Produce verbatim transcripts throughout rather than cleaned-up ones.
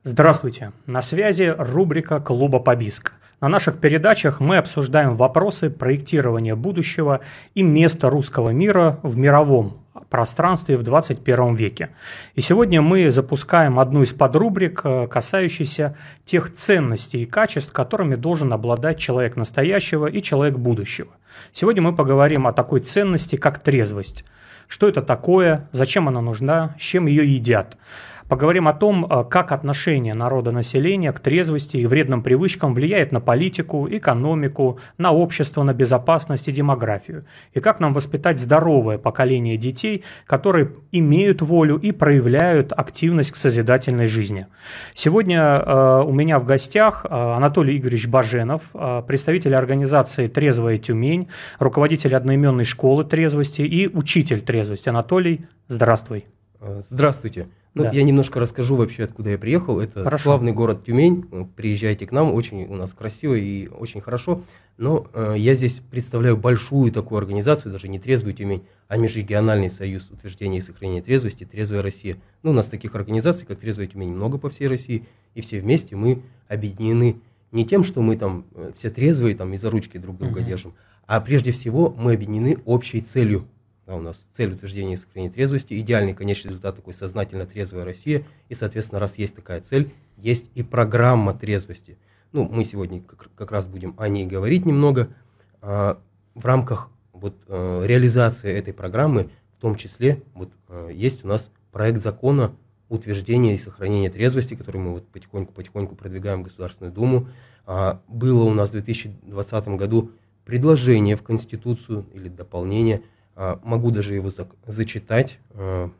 Здравствуйте! На связи рубрика «Клуба Побиск». На наших передачах мы обсуждаем вопросы проектирования будущего и места русского мира в мировом пространстве в двадцать первом веке. И сегодня мы запускаем одну из подрубрик, касающейся тех ценностей и качеств, которыми должен обладать человек настоящего и человек будущего. Сегодня мы поговорим о такой ценности, как трезвость. Что это такое, зачем она нужна, с чем ее едят. Поговорим о том, как отношение народа-населения к трезвости и вредным привычкам влияет на политику, экономику, на общество, на безопасность и демографию. И как нам воспитать здоровое поколение детей, которые имеют волю и проявляют активность к созидательной жизни. Сегодня э, у меня в гостях Анатолий Игоревич Баженов, э, представитель организации «Трезвая Тюмень», руководитель одноименной школы трезвости и учитель трезвости. Анатолий, здравствуй. Здравствуйте. Ну, Да. Я немножко расскажу вообще, откуда я приехал. Это Хорошо. славный город Тюмень. Приезжайте к нам, очень у нас красиво и очень хорошо. Но э, я здесь представляю большую такую организацию, даже не трезвую Тюмень, а Межрегиональный союз утверждения и сохранения трезвости «Трезвая Россия». Ну, у нас таких организаций, как «Трезвая Тюмень», много по всей России. И все вместе мы объединены не тем, что мы там все трезвые там, и за ручки друг друга Мгм. держим, а прежде всего мы объединены общей целью. Да, у нас цель утверждения и сохранения трезвости, идеальный конечный результат такой сознательно трезвая Россия. И, соответственно, раз есть такая цель, есть и программа трезвости. Ну, мы сегодня как, как раз будем о ней говорить немного. А, в рамках вот, а, реализации этой программы, в том числе, вот, а, есть у нас проект закона утверждения и сохранения трезвости, который мы вот потихоньку-потихоньку продвигаем в Государственную Думу. А, было у нас в две тысячи двадцатом году предложение в Конституцию или дополнение. Могу даже его так зачитать. В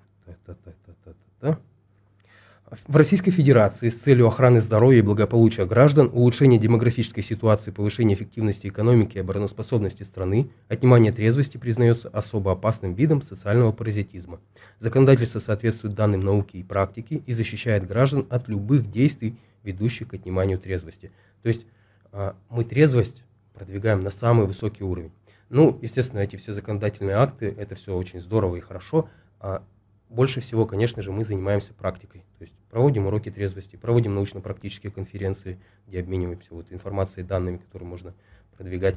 Российской Федерации с целью охраны здоровья и благополучия граждан, улучшения демографической ситуации, повышения эффективности экономики и обороноспособности страны, отнимание трезвости признается особо опасным видом социального паразитизма. Законодательство соответствует данным науки и практики и защищает граждан от любых действий, ведущих к отниманию трезвости. То есть мы трезвость продвигаем на самый высокий уровень. Ну, естественно, эти все законодательные акты, это все очень здорово и хорошо, а больше всего, конечно же, мы занимаемся практикой, то есть проводим уроки трезвости, проводим научно-практические конференции, где обмениваемся вот информацией, данными, которые можно продвигать.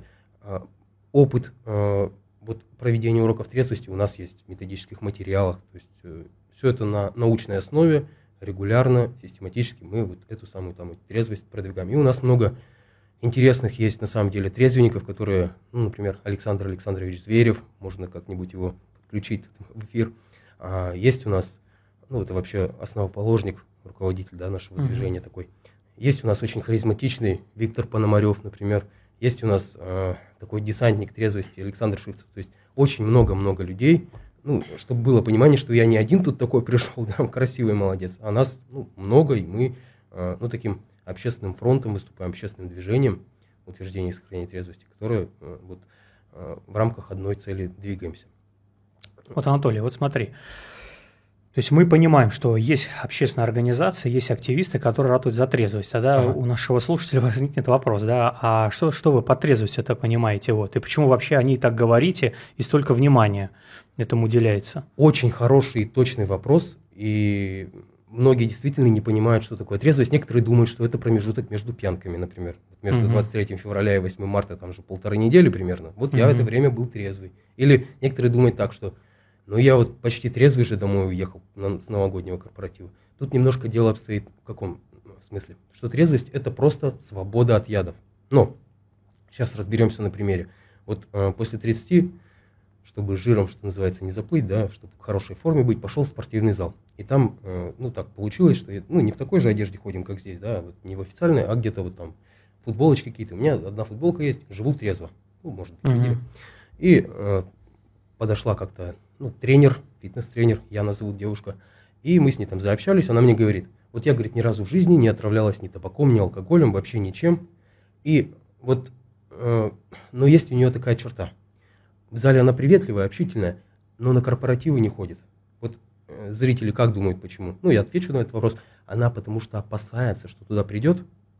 Опыт вот, проведения уроков трезвости у нас есть в методических материалах, то есть все это на научной основе, регулярно, систематически мы вот эту самую там, трезвость продвигаем. И у нас много интересных есть на самом деле трезвенников, которые, ну, например, Александр Александрович Зверев, можно как-нибудь его подключить в эфир. А, есть у нас, ну, это вообще основоположник, руководитель, да, нашего mm-hmm. движения такой. Есть у нас очень харизматичный Виктор Пономарев, например. Есть у нас а, такой десантник трезвости Александр Шивцев. То есть очень много-много людей. Ну, чтобы было понимание, что я не один тут такой пришел, да, красивый молодец, а нас ну, много, и мы, а, ну, таким общественным фронтом выступаем, общественным движением утверждения и сохранения трезвости, которое э, вот, э, в рамках одной цели двигаемся. Вот, Анатолий, вот смотри. То есть мы понимаем, что есть общественная организация, есть активисты, которые ратуют за трезвость. Тогда ага. у нашего слушателя возникнет вопрос, да, а что, что вы под трезвостью это понимаете? Вот, и почему вообще о ней так говорите и столько внимания этому уделяется? Очень хороший и точный вопрос, и многие действительно не понимают, что такое трезвость. Некоторые думают, что это промежуток между пьянками, например. Между двадцать третьим февраля и восьмым марта, там же полторы недели примерно. Вот я в это время был трезвый. Или некоторые думают так, что ну я вот почти трезвый же домой уехал на, с новогоднего корпоратива. Тут немножко дело обстоит в каком смысле? Что трезвость – это просто свобода от ядов. Но сейчас разберемся на примере. Вот э, после тридцати, чтобы жиром, что называется, не заплыть, да, чтобы в хорошей форме быть, пошел в спортивный зал. И там, э, ну, так получилось, что, ну, не в такой же одежде ходим, как здесь, да, вот не в официальной, а где-то вот там футболочки какие-то. У меня одна футболка есть, живу трезво. Ну, может быть, видели. И э, подошла как-то, ну, тренер, фитнес-тренер, Яна зовут девушка, и мы с ней там заобщались, она мне говорит, вот я, говорит, ни разу в жизни не отравлялась ни табаком, ни алкоголем, вообще ничем. И вот, э, но есть у нее такая черта. В зале она приветливая, общительная, но на корпоративы не ходит. Вот э, зрители как думают, почему? Ну, я отвечу на этот вопрос. Она потому что опасается, что туда придет,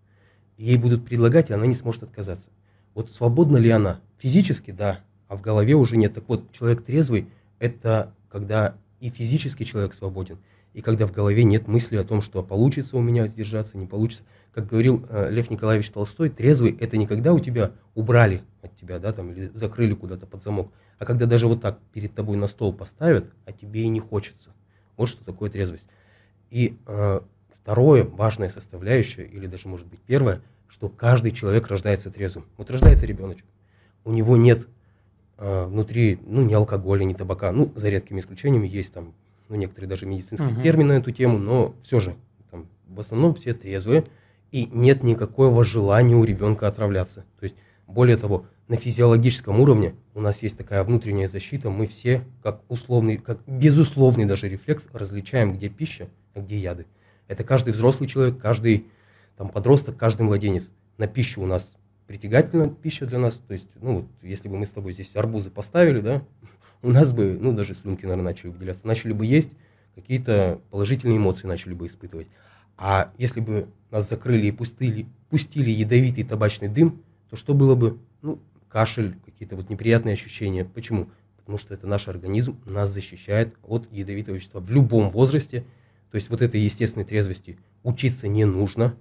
ей будут предлагать, и она не сможет отказаться. Вот свободна ли она? Физически, да, а в голове уже нет. Так вот, человек трезвый – это когда и физически человек свободен, и когда в голове нет мысли о том, что получится у меня сдержаться, не получится. Как говорил э, Лев Николаевич Толстой, трезвый – это не когда у тебя убрали от тебя, да, там, или закрыли куда-то под замок, а когда даже вот так перед тобой на стол поставят, а тебе и не хочется. Вот что такое трезвость. И э, второе, важная составляющая, или даже, может быть, первое, что каждый человек рождается трезвым. Вот рождается ребеночек, у него нет э, внутри, ну, ни алкоголя, ни табака, ну, за редкими исключениями есть там, ну, некоторые даже медицинские uh-huh. термины на эту тему, но все же, там, в основном все трезвые, и нет никакого желания у ребенка отравляться. То есть, более того, на физиологическом уровне у нас есть такая внутренняя защита, мы все, как условный, как безусловный даже рефлекс, различаем, где пища, а где яды. Это каждый взрослый человек, каждый там, подросток, каждый младенец. На пищу у нас притягательна пища для нас, то есть, ну, вот, если бы мы с тобой здесь арбузы поставили, да, у нас бы, ну, даже слюнки, наверное, начали выделяться, начали бы есть, какие-то положительные эмоции начали бы испытывать. А если бы нас закрыли и пустили, пустили ядовитый табачный дым, то что было бы? Ну, кашель, какие-то вот неприятные ощущения. Почему? Потому что это наш организм нас защищает от ядовитого вещества в любом возрасте. То есть вот этой естественной трезвости учиться не нужно.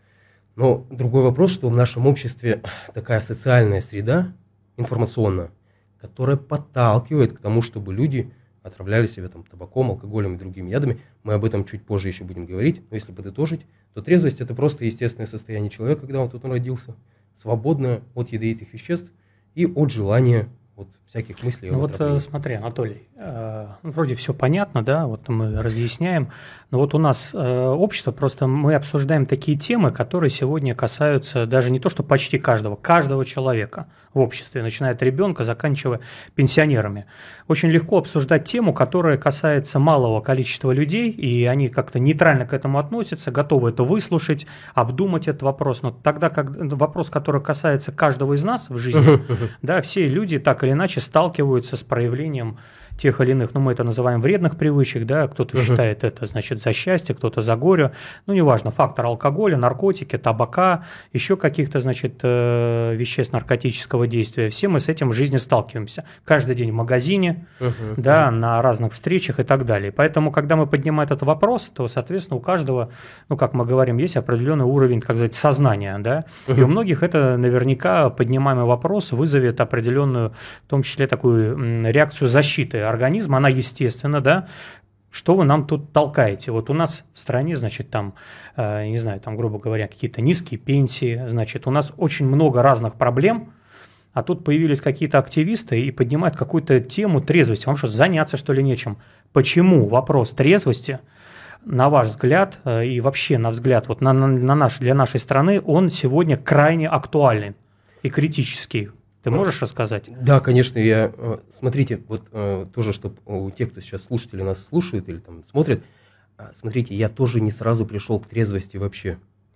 Но другой вопрос, что в нашем обществе такая социальная среда информационная, которая подталкивает к тому, чтобы люди отравляли себя там, табаком, алкоголем и другими ядами. Мы об этом чуть позже еще будем говорить. Но если подытожить, то трезвость – это просто естественное состояние человека, когда он тут родился, свободное от ядовитых веществ и от желания вот, всяких мыслей. Ну вот смотри, Анатолий, э, вроде все понятно, да, вот мы разъясняем, но вот у нас э, общество, просто мы обсуждаем такие темы, которые сегодня касаются даже не то, что почти каждого, каждого человека в обществе, начиная от ребенка, заканчивая пенсионерами. Очень легко обсуждать тему, которая касается малого количества людей, и они как-то нейтрально к этому относятся, готовы это выслушать, обдумать этот вопрос. Но тогда, как вопрос, который касается каждого из нас в жизни, да, все люди так или иначе сталкиваются с проявлением тех или иных, ну, мы это называем вредных привычек, да, кто-то uh-huh. считает это, значит, за счастье, кто-то за горе, ну, неважно, фактор алкоголя, наркотики, табака, еще каких-то, значит, э, веществ наркотического действия, все мы с этим в жизни сталкиваемся, каждый день в магазине, uh-huh. да, uh-huh. на разных встречах и так далее, поэтому, когда мы поднимаем этот вопрос, то, соответственно, у каждого, ну, как мы говорим, есть определенный уровень, как сказать, сознания, да, uh-huh. и у многих это наверняка поднимаемый вопрос вызовет определенную, в том числе, такую реакцию защиты организма, она естественна, да, что вы нам тут толкаете? Вот у нас в стране, значит, там, э, не знаю, там, грубо говоря, какие-то низкие пенсии, значит, у нас очень много разных проблем, а тут появились какие-то активисты и поднимают какую-то тему трезвости. Вам что, заняться, что ли, нечем? Почему вопрос трезвости, на ваш взгляд, э, и вообще на взгляд вот на, на, на наш, для нашей страны, он сегодня крайне актуален и критический? Ты можешь рассказать? Да, конечно. Я, смотрите, вот тоже, чтобы у тех, кто сейчас слушатели нас слушают или там смотрят, смотрите, я тоже не сразу пришел к трезвости вообще.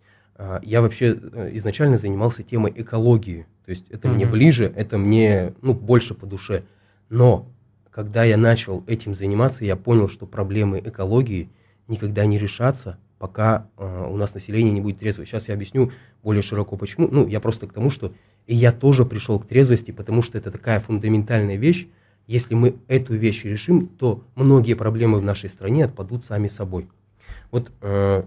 Я вообще изначально занимался темой экологии. То есть это mm-hmm. мне ближе, это мне ну, больше по душе. Но когда я начал этим заниматься, я понял, что проблемы экологии никогда не решатся, пока э, у нас население не будет трезвое. Сейчас я объясню более широко почему. Ну, я просто к тому, что и я тоже пришел к трезвости, потому что это такая фундаментальная вещь. Если мы эту вещь решим, то многие проблемы в нашей стране отпадут сами собой. Вот, э,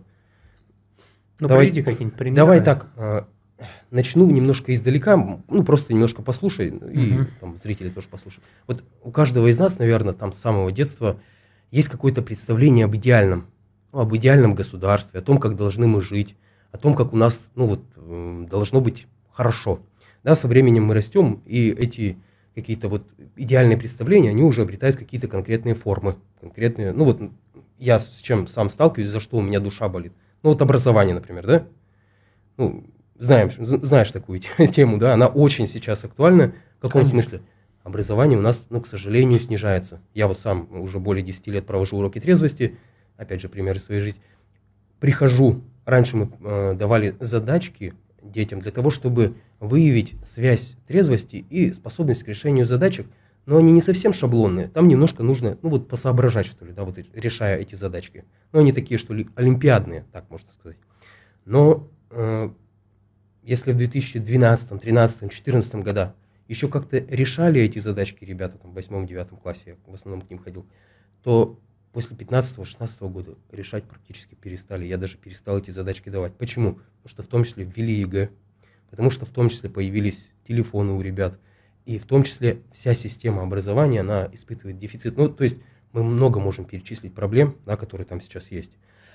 ну, давай, приведи какие-нибудь примеры. Давай так, э, начну немножко издалека, ну, просто немножко послушай, uh-huh. и там, зрители тоже послушают. Вот у каждого из нас, наверное, там с самого детства есть какое-то представление об идеальном, ну, об идеальном государстве, о том, как должны мы жить, о том, как у нас, ну, вот, должно быть хорошо. Да, со временем мы растем, и эти какие-то вот идеальные представления, они уже обретают какие-то конкретные формы, конкретные, ну, вот я с чем сам сталкиваюсь, за что у меня душа болит. Ну, вот образование, например, да? Ну, знаем, знаешь такую тему, да, она очень сейчас актуальна. В каком Конечно. смысле? Образование у нас, ну, к сожалению, снижается. Я вот сам уже более десяти лет провожу уроки трезвости, опять же, примеры своей жизни. Прихожу, раньше мы э, давали задачки детям для того, чтобы выявить связь трезвости и способность к решению задачек, но они не совсем шаблонные, там немножко нужно, ну вот посоображать, что ли, да, вот решая эти задачки. Но они такие, что ли, олимпиадные, так можно сказать. Но э, если в две тысячи двенадцатом, тринадцатом, четырнадцатом годах еще как-то решали эти задачки ребята там, в восьмом-девятом классе, я в основном к ним ходил, то после пятнадцатого-шестнадцатого года решать практически перестали. Я даже перестал эти задачки давать. Почему? Потому что в том числе ввели ЕГЭ, потому что в том числе появились телефоны у ребят, и в том числе вся система образования, она испытывает дефицит. Ну, то есть мы много можем перечислить проблем, да, которые там сейчас есть.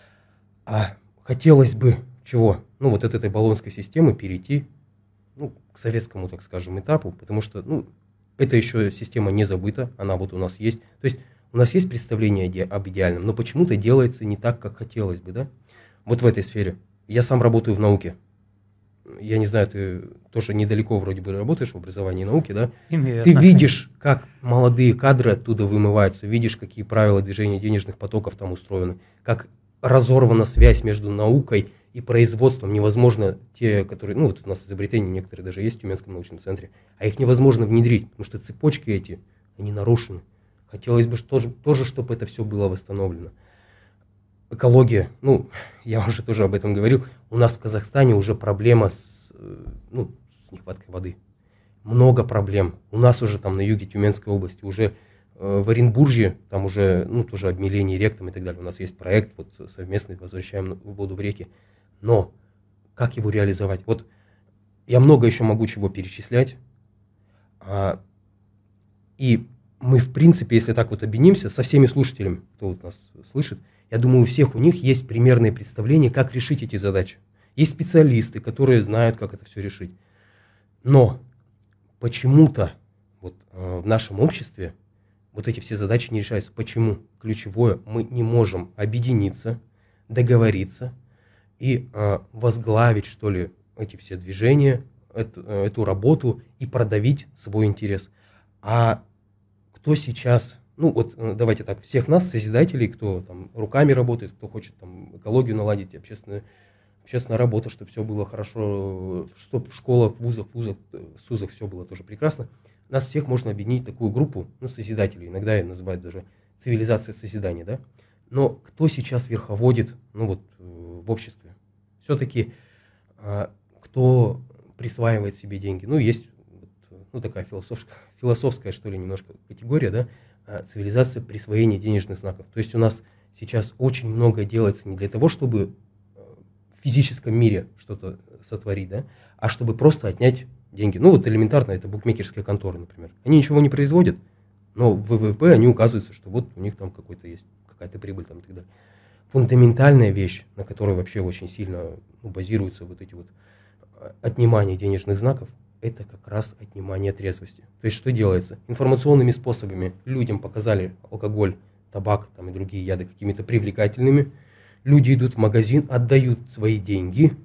А хотелось бы чего? Ну, вот от этой болонской системы перейти, ну, к советскому, так скажем, этапу, потому что, ну, эта еще система не забыта, она вот у нас есть. То есть у нас есть представление иде- об идеальном, но почему-то делается не так, как хотелось бы, да? Вот в этой сфере. Я сам работаю в науке. Я не знаю, ты тоже недалеко вроде бы работаешь в образовании и науке, да? Имею Ты отношение. видишь, как молодые кадры оттуда вымываются, видишь, какие правила движения денежных потоков там устроены, как разорвана связь между наукой и производством. Невозможно те, которые, ну вот у нас изобретения некоторые даже есть в Тюменском научном центре, а их невозможно внедрить, потому что цепочки эти, они нарушены. Хотелось бы тоже, тоже чтобы это все было восстановлено. Экология, ну, я уже тоже об этом говорил, у нас в Казахстане уже проблема с, ну, с нехваткой воды. Много проблем. У нас уже там на юге Тюменской области, уже э, в Оренбурге, там уже, ну, тоже обмеление рек там и так далее. У нас есть проект вот совместный, возвращаем воду в реки. Но как его реализовать? Вот я много еще могу чего перечислять. А, и мы, в принципе, если так вот объединимся со всеми слушателями, кто вот нас слышит, я думаю, у всех у них есть примерное представление, как решить эти задачи. Есть специалисты, которые знают, как это все решить. Но почему-то вот, э, в нашем обществе вот эти все задачи не решаются. Почему? Ключевое, мы не можем объединиться, договориться и э, возглавить, что ли, эти все движения, эту, эту работу и продавить свой интерес. А кто сейчас... Ну вот давайте так, всех нас, созидателей, кто там руками работает, кто хочет там экологию наладить, общественная, общественная работа, чтобы все было хорошо, чтобы в школах, в вузах, в вузах, в СУЗах все было тоже прекрасно. Нас всех можно объединить в такую группу, ну, созидателей, иногда ее называют даже цивилизация созидания, да. Но кто сейчас верховодит, ну вот, в обществе? Все-таки кто присваивает себе деньги? Ну, есть ну, такая философская, философская, что ли, немножко категория, да, цивилизация присвоения денежных знаков. То есть у нас сейчас очень много делается не для того, чтобы в физическом мире что-то сотворить, да, а чтобы просто отнять деньги. Ну вот элементарно, это букмекерские конторы, например. Они ничего не производят, но в вэ вэ пэ они указываются, что вот у них там какой-то есть, какая-то прибыль там и так далее. Фундаментальная вещь, на которой вообще очень сильно ну, базируются вот эти вот отнимания денежных знаков, это как раз отнимание трезвости. То есть что делается? Информационными способами людям показали алкоголь, табак там, и другие яды какими-то привлекательными. Люди идут в магазин, отдают свои деньги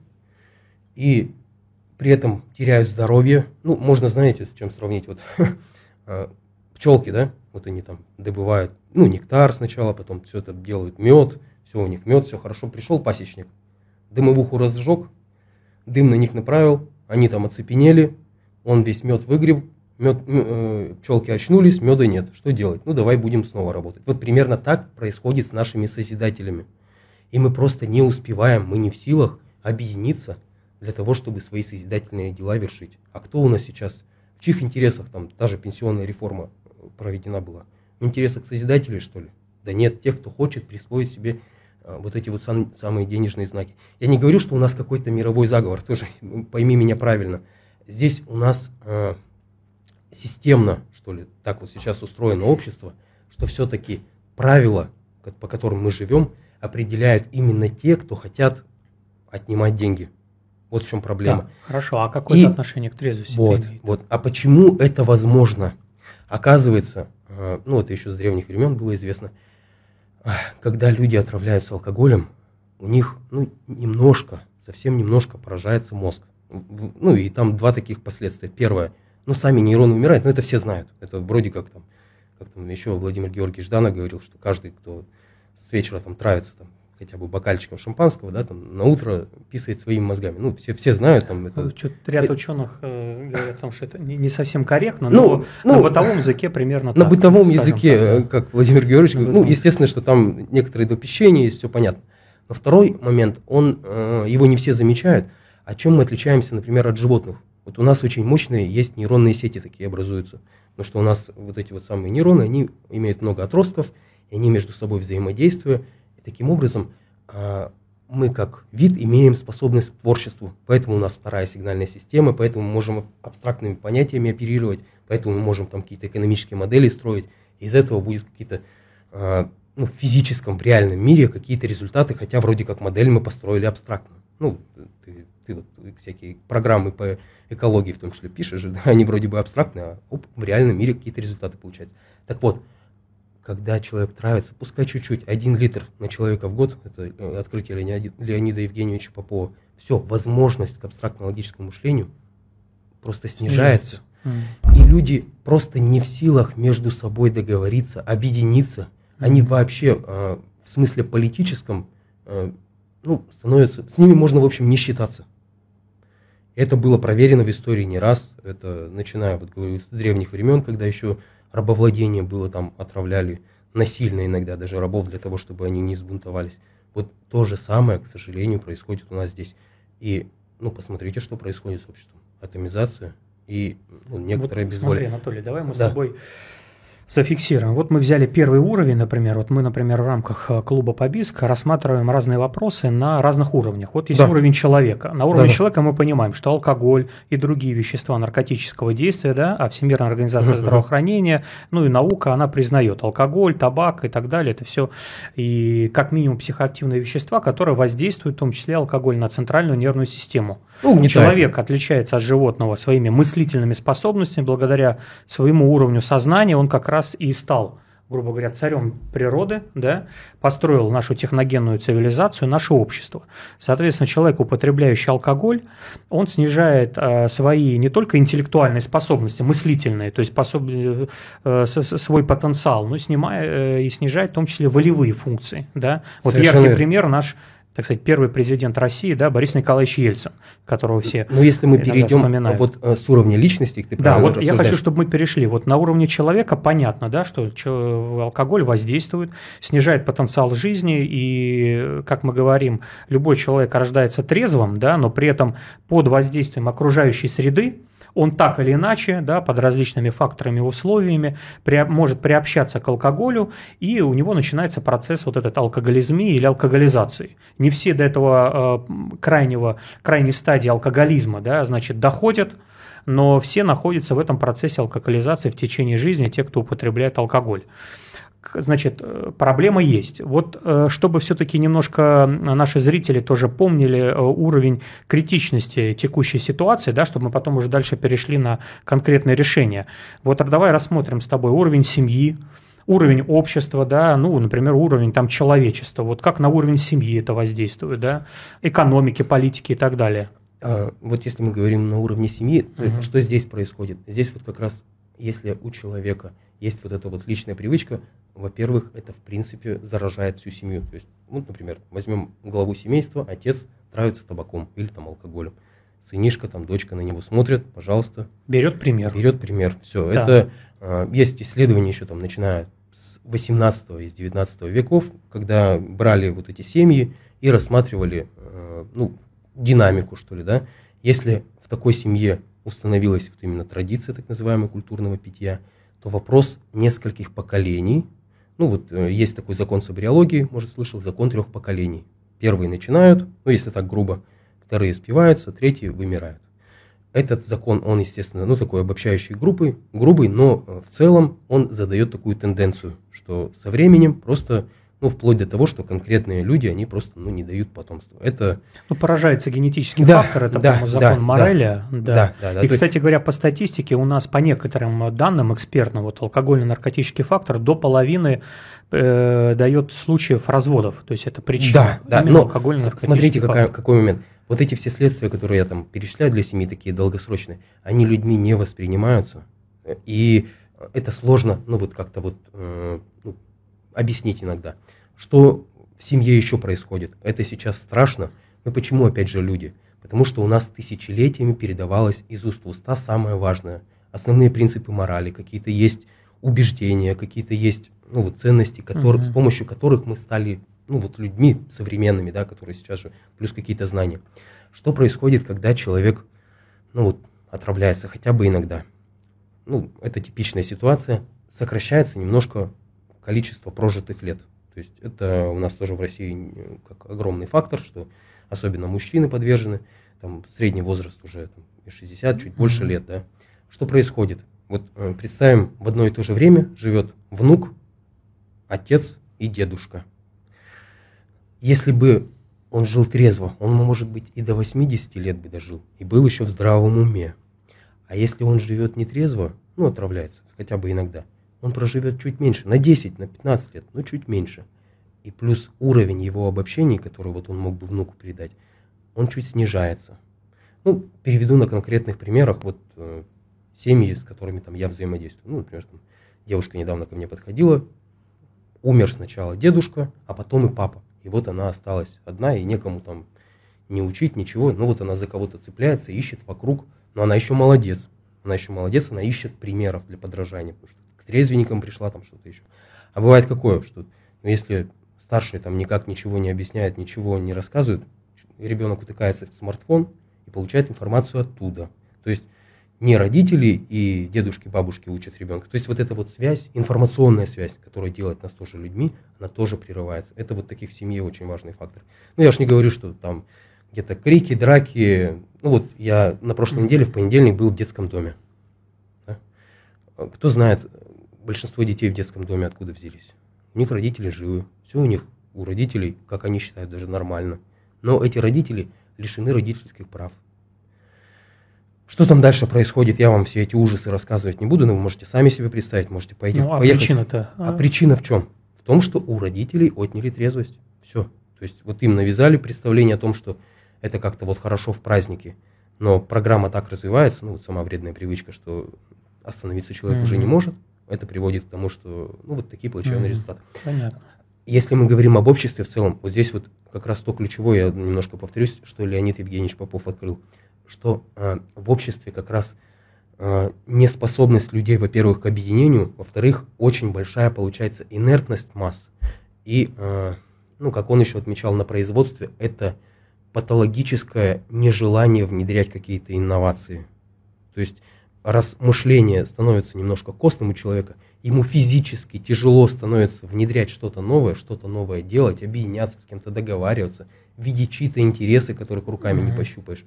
и при этом теряют здоровье. Ну, можно, знаете, с чем сравнить? Вот пчелки, да, вот они там добывают, ну, нектар сначала, потом все это делают, мед, все у них мед, все хорошо. Пришел пасечник, дымовуху разжег, дым на них направил, они там оцепенели, он весь мед выгреб, мед, э, пчелки очнулись, меда нет. Что делать? Ну, давай будем снова работать. Вот примерно так происходит с нашими созидателями. И мы просто не успеваем, мы не в силах объединиться для того, чтобы свои созидательные дела вершить. А кто у нас сейчас, в чьих интересах там та же пенсионная реформа проведена была? В интересах созидателей, что ли? Да нет, тех, кто хочет присвоить себе э, вот эти вот сам, самые денежные знаки. Я не говорю, что у нас какой-то мировой заговор, тоже пойми меня правильно. Здесь у нас э, системно, что ли, так вот сейчас устроено общество, что все-таки правила, по которым мы живем, определяют именно те, кто хотят отнимать деньги. Вот в чем проблема. Да, хорошо, а какое И, отношение к трезвости вот, имеет? Вот, а почему это возможно? Оказывается, э, ну это еще с древних времен было известно, когда люди отравляются алкоголем, у них ну, немножко, совсем немножко поражается мозг. Ну и там два таких последствия. Первое, ну сами нейроны умирают, но это все знают. Это вроде как там, как там еще Владимир Георгиевич Жданов говорил, что каждый, кто с вечера там травится там, хотя бы бокальчиком шампанского, да, там на утро писает своими мозгами. Ну все, все знают там это. Что-то ряд это... ученых э, говорят о том, что это не, не совсем корректно, ну, но ну, на бытовом языке примерно на так. На бытовом языке, так, как Владимир Георгиевич говорит, ну естественно, что там некоторые допещения есть, все понятно. Но второй момент, он, э, его не все замечают. А чем мы отличаемся, например, от животных? Вот у нас очень мощные есть нейронные сети такие образуются. Потому что у нас вот эти вот самые нейроны, они имеют много отростков, и они между собой взаимодействуют. И таким образом мы как вид имеем способность к творчеству, поэтому у нас вторая сигнальная система, поэтому мы можем абстрактными понятиями оперировать, поэтому мы можем там какие-то экономические модели строить, и из этого будет какие-то ну, в физическом, в реальном мире какие-то результаты, хотя вроде как модель мы построили абстрактно. Ну, ты, ты вот всякие программы по экологии в том числе пишешь, да, они вроде бы абстрактные, а оп, в реальном мире какие-то результаты получаются. Так вот, когда человек травится, пускай чуть-чуть, один литр на человека в год, это открытие Леонида, Леонида Евгеньевича Попова, все, возможность к абстрактно-логическому мышлению просто снижается. Mm. И люди просто не в силах между собой договориться, объединиться. Mm. Они вообще э, в смысле политическом, э, ну, становятся, с ними можно, в общем, не считаться. Это было проверено в истории не раз, это начиная, вот говорю, с древних времен, когда еще рабовладение было, там отравляли насильно иногда даже рабов для того, чтобы они не сбунтовались. Вот то же самое, к сожалению, происходит у нас здесь. И, ну, посмотрите, что происходит с обществом. Атомизация и ну, некоторое вот, безволие. Смотри, Анатолий, давай мы да. с тобой зафиксируем. Вот мы взяли первый уровень, например, вот мы, например, в рамках клуба Побиск рассматриваем разные вопросы на разных уровнях. Вот есть да. уровень человека. На уровне да, человека мы понимаем, что алкоголь и другие вещества наркотического действия, да, а Всемирная организация uh-huh. здравоохранения, ну и наука, она признает алкоголь, табак и так далее, это все и как минимум психоактивные вещества, которые воздействуют, в том числе алкоголь, на центральную нервную систему. Ну, человек это. отличается от животного своими мыслительными способностями, благодаря своему уровню сознания он как раз и стал, грубо говоря, царем природы, да, построил нашу техногенную цивилизацию, наше общество. Соответственно, человек, употребляющий алкоголь, он снижает э, свои не только интеллектуальные способности, мыслительные, то есть пособ... э, свой потенциал, но снимая, э, и снижает в том числе волевые функции. Да. Вот Совершенно яркий пример наш, так сказать, первый президент России, да, Борис Николаевич Ельцин, которого все Но если мы перейдем вспоминают. Вот с уровня личности, ты да, вот я хочу, чтобы мы перешли. Вот на уровне человека понятно, да, что алкоголь воздействует, снижает потенциал жизни, и, как мы говорим, любой человек рождается трезвым, да, но при этом под воздействием окружающей среды он так или иначе, да, под различными факторами и условиями при, может приобщаться к алкоголю, и у него начинается процесс вот этот алкоголизмии или алкоголизации. Не все до этого э, крайнего, крайней стадии алкоголизма, да, значит, доходят, но все находятся в этом процессе алкоголизации в течение жизни, те, кто употребляет алкоголь. Значит, проблема есть. Вот чтобы все-таки немножко наши зрители тоже помнили уровень критичности текущей ситуации, да, чтобы мы потом уже дальше перешли на конкретные решения. Вот давай рассмотрим с тобой уровень семьи, уровень общества, да, ну, например, уровень там человечества. Вот как на уровень семьи это воздействует, да, экономики, политики и так далее. А, вот если мы говорим на уровне семьи, угу. что здесь происходит? Здесь вот как раз, если у человека есть вот эта вот личная привычка, во-первых, это в принципе заражает всю семью. То есть, вот, например, возьмем главу семейства, отец травится табаком или там алкоголем. Сынишка, там, дочка на него смотрят, пожалуйста. Берет пример. Берет пример. Все. Да. Это э, есть исследования еще там, начиная с восемнадцатого и с девятнадцатого веков, когда брали вот эти семьи и рассматривали э, ну, динамику, что ли, да. Если в такой семье установилась вот именно традиция так называемого культурного питья, то вопрос нескольких поколений. Ну вот э, есть такой закон собриологии, может, слышал, закон трех поколений. Первые начинают, ну если так грубо, вторые спиваются, третьи вымирают. Этот закон, он, естественно, ну такой обобщающий группы, грубый, но э, в целом он задает такую тенденцию, что со временем просто, ну вплоть до того, что конкретные люди, они просто ну, не дают потомства. Это... Ну поражается генетический да, фактор, это, да, по-моему, закон да, Мореля. Да. Да. Да, да, И, кстати есть... говоря, по статистике у нас по некоторым данным экспертным, вот алкогольно-наркотический фактор до половины э, дает случаев разводов, то есть это причина. Да, да, но смотрите, какая, какой момент. Вот эти все следствия, которые я там перечисляю для семьи, такие долгосрочные, они людьми не воспринимаются, и это сложно, ну вот как-то вот э, ну, объяснить иногда. Что в семье еще происходит? Это сейчас страшно. Но почему, опять же, люди? Потому что у нас тысячелетиями передавалось из уст в уста самое важное. Основные принципы морали, какие-то есть убеждения, какие-то есть ну, вот, ценности, которые, uh-huh. с помощью которых мы стали ну, вот, людьми современными, да, которые сейчас же, плюс какие-то знания. Что происходит, когда человек ну, вот, отравляется хотя бы иногда? Ну, это типичная ситуация. Сокращается немножко количество прожитых лет. То есть это у нас тоже в России как огромный фактор, что особенно мужчины подвержены, там средний возраст уже там, шестьдесят, чуть mm-hmm. больше лет, да. Что происходит? Вот э, представим, в одно и то же время живет внук, отец и дедушка. Если бы он жил трезво, он, может быть, и до восьмидесяти лет бы дожил, и был еще в здравом уме. А если он живет нетрезво, ну, отравляется, хотя бы иногда, он проживет чуть меньше, на десять, на пятнадцать лет, но чуть меньше. И плюс уровень его обобщений, который вот он мог бы внуку передать, он чуть снижается. Ну, переведу на конкретных примерах, вот э, семьи, с которыми там я взаимодействую. Ну, например, там, девушка недавно ко мне подходила, умер сначала дедушка, а потом и папа. И вот она осталась одна, и некому там не учить, ничего. Ну, вот она за кого-то цепляется, ищет вокруг, но она еще молодец. Она еще молодец, она ищет примеров для подражания, потому что к трезвенникам пришла, там что-то еще. А бывает какое, что ну, если старший там никак ничего не объясняет, ничего не рассказывает, ребенок утыкается в смартфон и получает информацию оттуда. То есть не родители и дедушки, бабушки учат ребенка. То есть вот эта вот связь, информационная связь, которая делает нас тоже людьми, она тоже прерывается. Это вот таких в семье очень важный фактор. Ну я ж не говорю, что там где-то крики, драки. Ну вот я на прошлой неделе в понедельник был в детском доме. Да? Кто знает, большинство детей в детском доме откуда взялись? У них родители живы, все у них, у родителей, как они считают, даже нормально. Но эти родители лишены родительских прав. Что там дальше происходит, я вам все эти ужасы рассказывать не буду, но вы можете сами себе представить, можете пойти, ну, а поехать. Причина-то? А причина в чем? В том, что у родителей отняли трезвость. Все. То есть вот им навязали представление о том, что это как-то вот хорошо в празднике, но программа так развивается, ну вот сама вредная привычка, что остановиться человек mm-hmm. уже не может. Это приводит к тому, что ну вот такие плачевные mm-hmm. результаты. Понятно. Если мы говорим об обществе в целом, вот здесь вот как раз то ключевое, я немножко повторюсь, что Леонид Евгеньевич Попов открыл, что э, в обществе как раз э, неспособность людей, во-первых, к объединению, во-вторых, очень большая получается инертность масс. И, э, ну, как он еще отмечал на производстве, это патологическое нежелание внедрять какие-то инновации. То есть, раз мышление становится немножко костным у человека, ему физически тяжело становится внедрять что-то новое, что-то новое делать, объединяться, с кем-то договариваться, видеть чьи-то интересы, которых руками mm-hmm. не пощупаешь.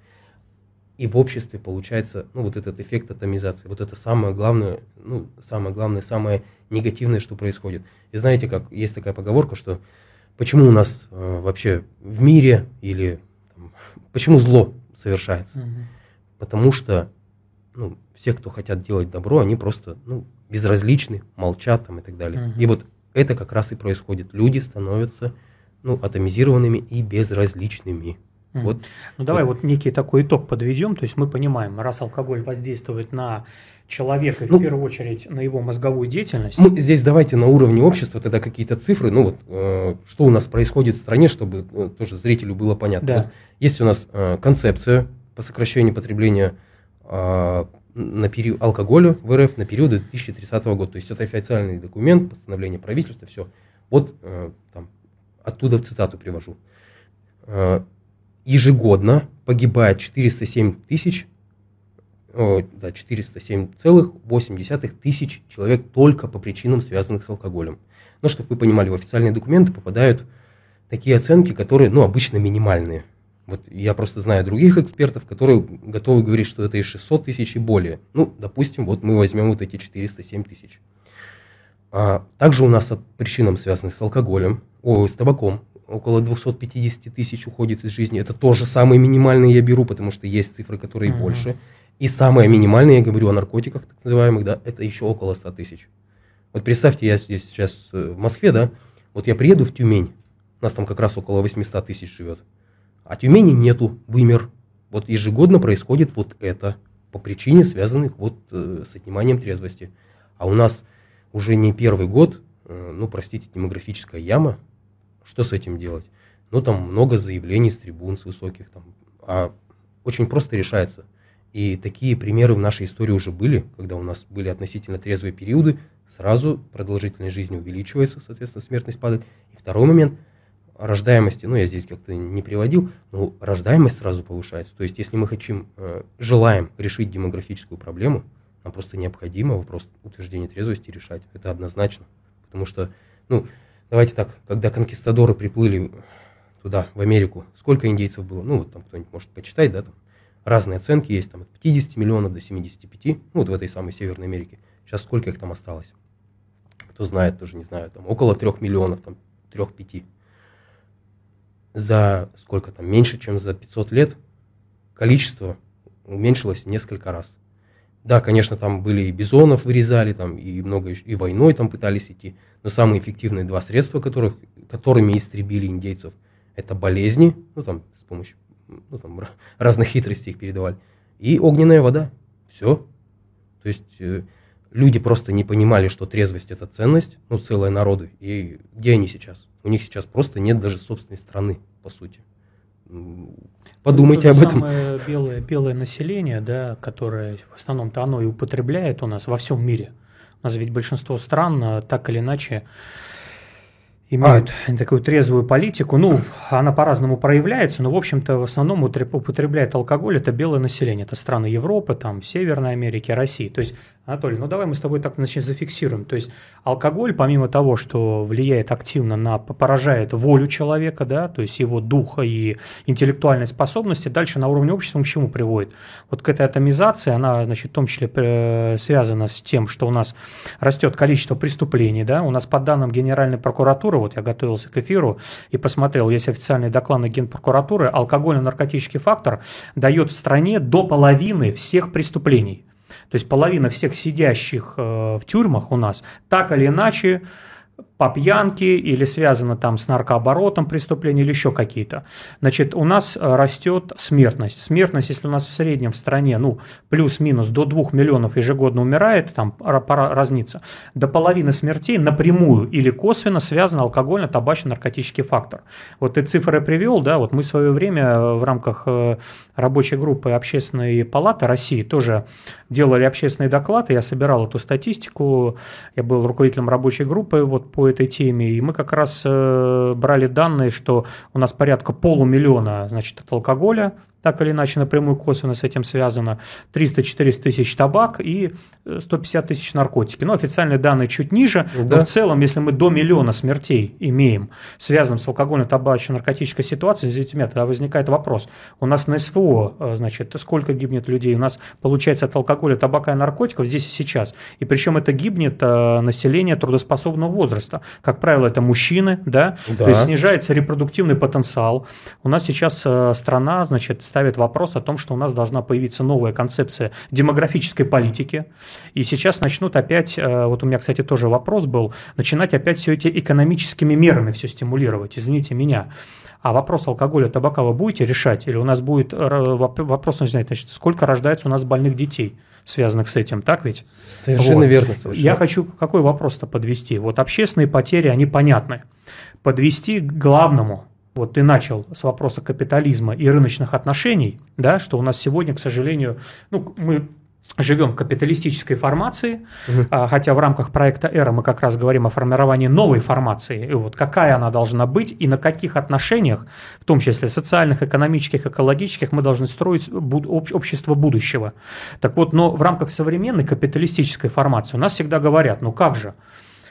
И в обществе получается, ну, вот этот эффект атомизации. Вот это самое главное, ну, самое главное, самое негативное, что происходит. И знаете, как есть такая поговорка, что почему у нас э, вообще в мире или там, почему зло совершается? Mm-hmm. Потому что ну, все, кто хотят делать добро, они просто ну, безразличны, молчат там и так далее. Mm-hmm. И вот это как раз и происходит. Люди становятся ну, атомизированными и безразличными. Mm. Вот, ну давай вот. вот некий такой итог подведем, то есть мы понимаем, раз алкоголь воздействует на человека, ну, в первую очередь на его мозговую деятельность. Ну, здесь давайте на уровне общества тогда какие-то цифры, ну вот, э, что у нас происходит в стране, чтобы э, тоже зрителю было понятно. Да. Вот, есть у нас э, концепция по сокращению потребления э, на период алкоголя в РФ на период до две тысячи тридцатого года, то есть это официальный документ, постановление правительства, все. Вот э, там, оттуда цитату привожу. Э, Ежегодно погибает четыреста семь тысяч, о, да, четыреста семь целых восемь десятых тысяч человек только по причинам, связанных с алкоголем. Но, чтобы вы понимали, в официальные документы попадают такие оценки, которые, ну, обычно минимальные. Вот я просто знаю других экспертов, которые готовы говорить, что это и шестьсот тысяч и более. Ну, допустим, вот мы возьмем вот эти четыреста семь тысяч. А, также у нас по причинам, связанных с алкоголем, о, с табаком, около двести пятьдесят тысяч уходит из жизни. Это тоже самые минимальные я беру, потому что есть цифры, которые mm-hmm. больше. И самое минимальное, я говорю о наркотиках, так называемых, да, это еще около ста тысяч. Вот представьте, я здесь сейчас в Москве, да, вот я приеду в Тюмень, у нас там как раз около восемьсот тысяч живет, а Тюмени нету, вымер. Вот ежегодно происходит вот это по причине, связанных вот э, с отниманием трезвости. А у нас уже не первый год, э, ну, простите, демографическая яма. Что с этим делать? Ну, там много заявлений с трибун, с высоких, там, а очень просто решается. И такие примеры в нашей истории уже были, когда у нас были относительно трезвые периоды, сразу продолжительность жизни увеличивается, соответственно, смертность падает. И второй момент рождаемости, ну, я здесь как-то не приводил, но рождаемость сразу повышается. То есть, если мы хотим, э, желаем решить демографическую проблему, нам просто необходимо вопрос утверждения трезвости решать. Это однозначно. Потому что Ну, давайте так, когда конкистадоры приплыли туда, в Америку, сколько индейцев было? Ну, вот там кто-нибудь может почитать, да, там разные оценки есть, там от пятидесяти миллионов до семидесяти пяти, ну, вот в этой самой Северной Америке. Сейчас сколько их там осталось? Кто знает, тоже не знаю, там около трех миллионов, там трех-пяти. За сколько там, меньше, чем за пятьсот лет количество уменьшилось в несколько раз. Да, конечно, там были и бизонов вырезали, там, и много, и войной там пытались идти, но самые эффективные два средства, которых, которыми истребили индейцев, это болезни, ну там с помощью ну, там, разных хитростей их передавали, и огненная вода. Все. То есть э, люди просто не понимали, что трезвость это ценность, ну целые народы. И где они сейчас? У них сейчас просто нет даже собственной страны, по сути. Подумайте об этом. Самое белое, белое население, да, которое в основном-то оно и употребляет у нас во всем мире. У нас ведь большинство стран так или иначе имеют а. такую трезвую политику. Ну, она по-разному проявляется, но, в общем-то, в основном употребляет алкоголь это белое население. Это страны Европы, там, Северной Америки, России. То есть, Анатолий, ну давай мы с тобой так значит, зафиксируем. То есть алкоголь, помимо того, что влияет активно на, поражает волю человека, да, то есть его духа и интеллектуальной способности, дальше на уровне общества к чему приводит? Вот к этой атомизации, она, значит, в том числе связана с тем, что у нас растет количество преступлений, да, у нас по данным Генеральной прокуратуры, вот я готовился к эфиру и посмотрел, есть официальный доклад Генпрокуратуры, алкогольно-наркотический фактор дает в стране до половины всех преступлений. То есть половина всех сидящих э, в тюрьмах у нас так или иначе по пьянке или связано там с наркооборотом преступления или еще какие-то. Значит, у нас растет смертность. Смертность, если у нас в среднем в стране, ну, плюс-минус до двух миллионов ежегодно умирает, там пора разниться, до половины смертей напрямую или косвенно связан алкогольно-табачно-наркотический фактор. Вот ты цифры привел, да, вот мы в свое время в рамках рабочей группы Общественной палаты России тоже делали общественный доклад, и я собирал эту статистику, я был руководителем рабочей группы вот по этой теме, и мы как раз э, брали данные, что у нас порядка полумиллиона, значит, от алкоголя, так или иначе напрямую косвенно с этим связано, триста-четыреста тысяч табак и сто пятьдесят тысяч наркотики. Ну, официальные данные чуть ниже, да. Но в целом, если мы до миллиона смертей имеем, связанным с алкогольно-табачно-наркотической ситуацией, извините меня, тогда возникает вопрос. У нас на СВО, значит, сколько гибнет людей? У нас, получается, от алкоголя, табака и наркотиков здесь и сейчас. И причем это гибнет население трудоспособного возраста. Как правило, это мужчины, да? Да. То есть снижается репродуктивный потенциал. У нас сейчас страна, значит, ставит вопрос о том, что у нас должна появиться новая концепция демографической политики. И сейчас начнут опять, вот у меня, кстати, тоже вопрос был, начинать опять все эти экономическими мерами все стимулировать, извините меня. А вопрос алкоголя, табака вы будете решать? Или у нас будет вопрос, значит, сколько рождается у нас больных детей, связанных с этим, так ведь? Совершенно вот. Верно. Совершенно. Я хочу какой вопрос-то подвести? Вот общественные потери, они понятны. Подвести к главному. Вот ты начал с вопроса капитализма и рыночных отношений, да, что у нас сегодня, к сожалению, ну, мы живем в капиталистической формации, угу. а, хотя в рамках проекта «Эра» мы как раз говорим о формировании новой формации, и вот какая она должна быть и на каких отношениях, в том числе социальных, экономических, экологических, мы должны строить буд- общество будущего. Так вот, но в рамках современной капиталистической формации у нас всегда говорят, ну как же,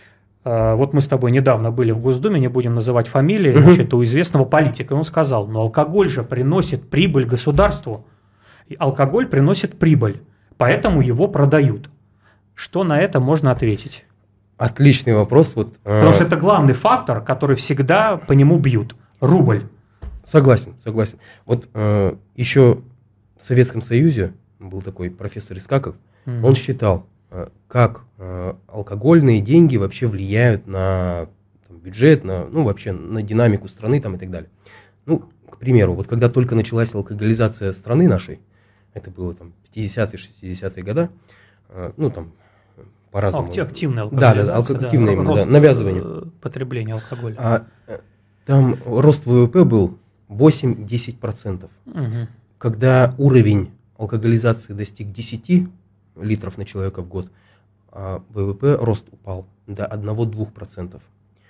вот мы с тобой недавно были в Госдуме, не будем называть фамилии, uh-huh. значит, у известного политика, и он сказал, ну алкоголь же приносит прибыль государству, и алкоголь приносит прибыль, поэтому его продают. Что на это можно ответить? Отличный вопрос. Вот, Потому что это главный фактор, который всегда по нему бьют. Рубль. Согласен, согласен. Вот э, еще в Советском Союзе был такой профессор Искаков, uh-huh. он считал, как э, алкогольные деньги вообще влияют на там, бюджет, на, ну, вообще на динамику страны там, и так далее. Ну, к примеру, вот когда только началась алкоголизация страны нашей, это было там пятидесятые, шестидесятые годы, э, ну там по-разному. Активная алкоголизация. Да, да, активное да, именно, да, навязывание. Потребление алкоголя. А, там рост ВВП был восемь-десять процентов. Угу. Когда уровень алкоголизации достиг десяти литров на человека в год, а ВВП рост упал до одного-двух процентов.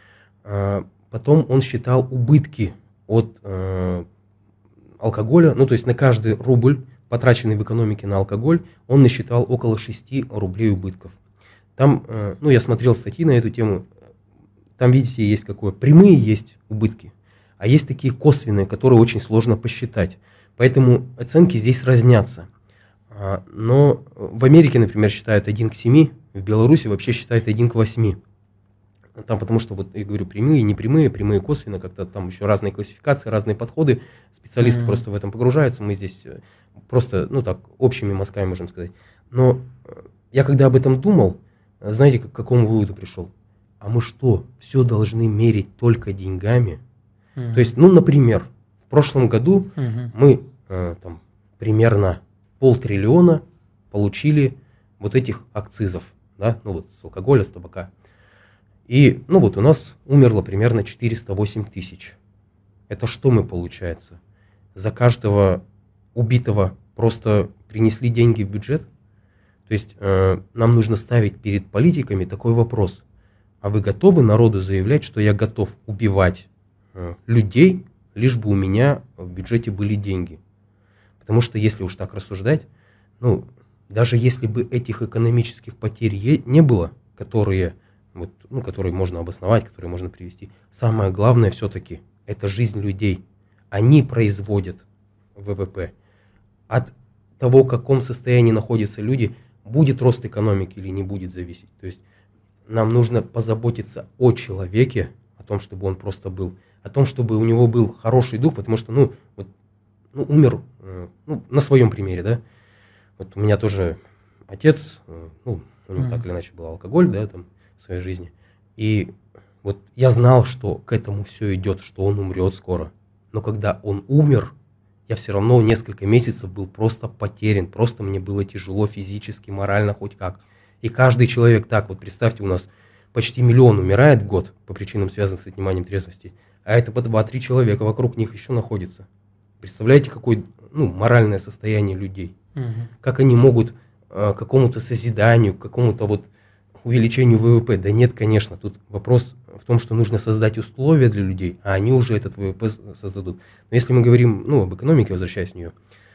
А потом он считал убытки от э, алкоголя, ну то есть на каждый рубль, потраченный в экономике на алкоголь, он насчитал около шести рублей убытков. Там, э, ну я смотрел статьи на эту тему, там, видите, есть какое. Прямые есть убытки, а есть такие косвенные, которые очень сложно посчитать. Поэтому оценки здесь разнятся. Но в Америке, например, считают один к семи, в Беларуси вообще считают один к восьми. Там, потому что, вот я говорю, прямые, непрямые, прямые, косвенно, как-то там еще разные классификации, разные подходы. Специалисты mm-hmm. просто в этом погружаются. Мы здесь просто, ну так, общими мазками можем сказать. Но я когда об этом думал, знаете, к какому выводу пришел? А мы что, все должны мерить только деньгами? Mm-hmm. То есть, ну, например, в прошлом году mm-hmm. мы э, там примерно полтриллиона получили вот этих акцизов, да, ну вот с алкоголя, с табака. И, ну вот у нас умерло примерно четыреста восемь тысяч. Это что мы, получается? За каждого убитого просто принесли деньги в бюджет? То есть э, нам нужно ставить перед политиками такой вопрос. А вы готовы народу заявлять, что я готов убивать э, людей, лишь бы у меня в бюджете были деньги? Потому что если уж так рассуждать, ну, даже если бы этих экономических потерь не было, которые, вот, ну, которые можно обосновать, которые можно привести, самое главное все-таки это жизнь людей. Они производят вэ вэ пэ. От того, в каком состоянии находятся люди, будет рост экономики или не будет зависеть. То есть нам нужно позаботиться о человеке, о том, чтобы он просто был, о том, чтобы у него был хороший дух, потому что, ну, вот, ну, умер, ну, на своем примере, да, вот у меня тоже отец, ну, у него mm-hmm. так или иначе был алкоголь, да, там, в своей жизни, и вот я знал, что к этому все идет, что он умрет скоро, но когда он умер, я все равно несколько месяцев был просто потерян, просто мне было тяжело физически, морально, хоть как, и каждый человек так, вот представьте, у нас почти миллион умирает в год по причинам, связанным с отниманием трезвости, а это по два-три человека вокруг них еще находится. Представляете, какое, ну, моральное состояние людей? Угу. Как они могут э, к какому-то созиданию, к какому-то вот увеличению вэ вэ пэ? Да нет, конечно, тут вопрос в том, что нужно создать условия для людей, а они уже этот вэ вэ пэ создадут. Но если мы говорим, ну, об экономике, возвращаясь в нее,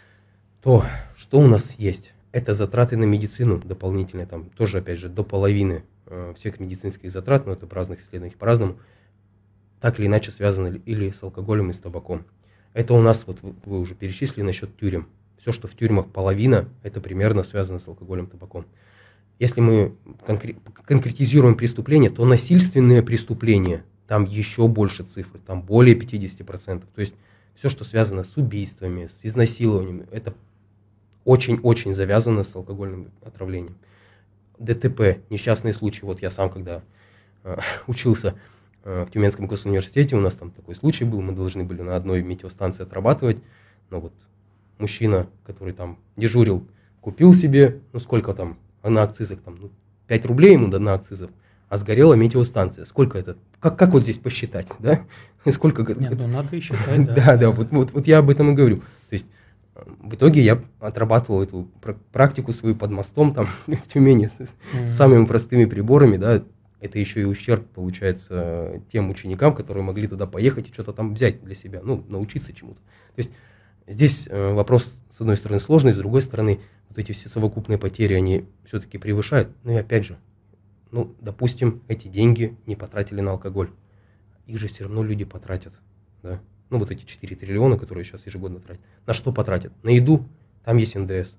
то что у нас есть? Это затраты на медицину дополнительные, там тоже, опять же, до половины э, всех медицинских затрат, но это в разных исследованиях по-разному, так или иначе связаны или с алкоголем, и с табаком. Это у нас, вот вы уже перечислили насчет тюрем. Все, что в тюрьмах половина, это примерно связано с алкоголем, табаком. Если мы конкре- конкретизируем преступления, то насильственные преступления, там еще больше цифры, там более пятьдесят процентов. То есть все, что связано с убийствами, с изнасилованием, это очень-очень завязано с алкогольным отравлением. дэ тэ пэ, несчастные случаи. Вот я сам, когда э, учился в Тюменском государственном университете, у нас там такой случай был, мы должны были на одной метеостанции отрабатывать, но вот мужчина, который там дежурил, купил себе, ну сколько там, на акцизах, там, ну, пять рублей ему на акцизов, а сгорела метеостанция. Сколько это? Как, как вот здесь посчитать, да? Сколько... Нет, ну надо и считать, да. Да, да, вот, вот, вот я об этом и говорю. То есть в итоге я отрабатывал эту практику свою под мостом там в Тюмени с самыми простыми приборами, да. Это еще и ущерб, получается, тем ученикам, которые могли туда поехать и что-то там взять для себя, ну, научиться чему-то. То есть здесь вопрос, с одной стороны, сложный, с другой стороны, вот эти все совокупные потери, они все-таки превышают. Ну и опять же, ну, допустим, эти деньги не потратили на алкоголь. Их же все равно люди потратят, да. Ну, вот эти четыре триллиона, которые сейчас ежегодно тратят. На что потратят? На еду, там есть эн дэ эс.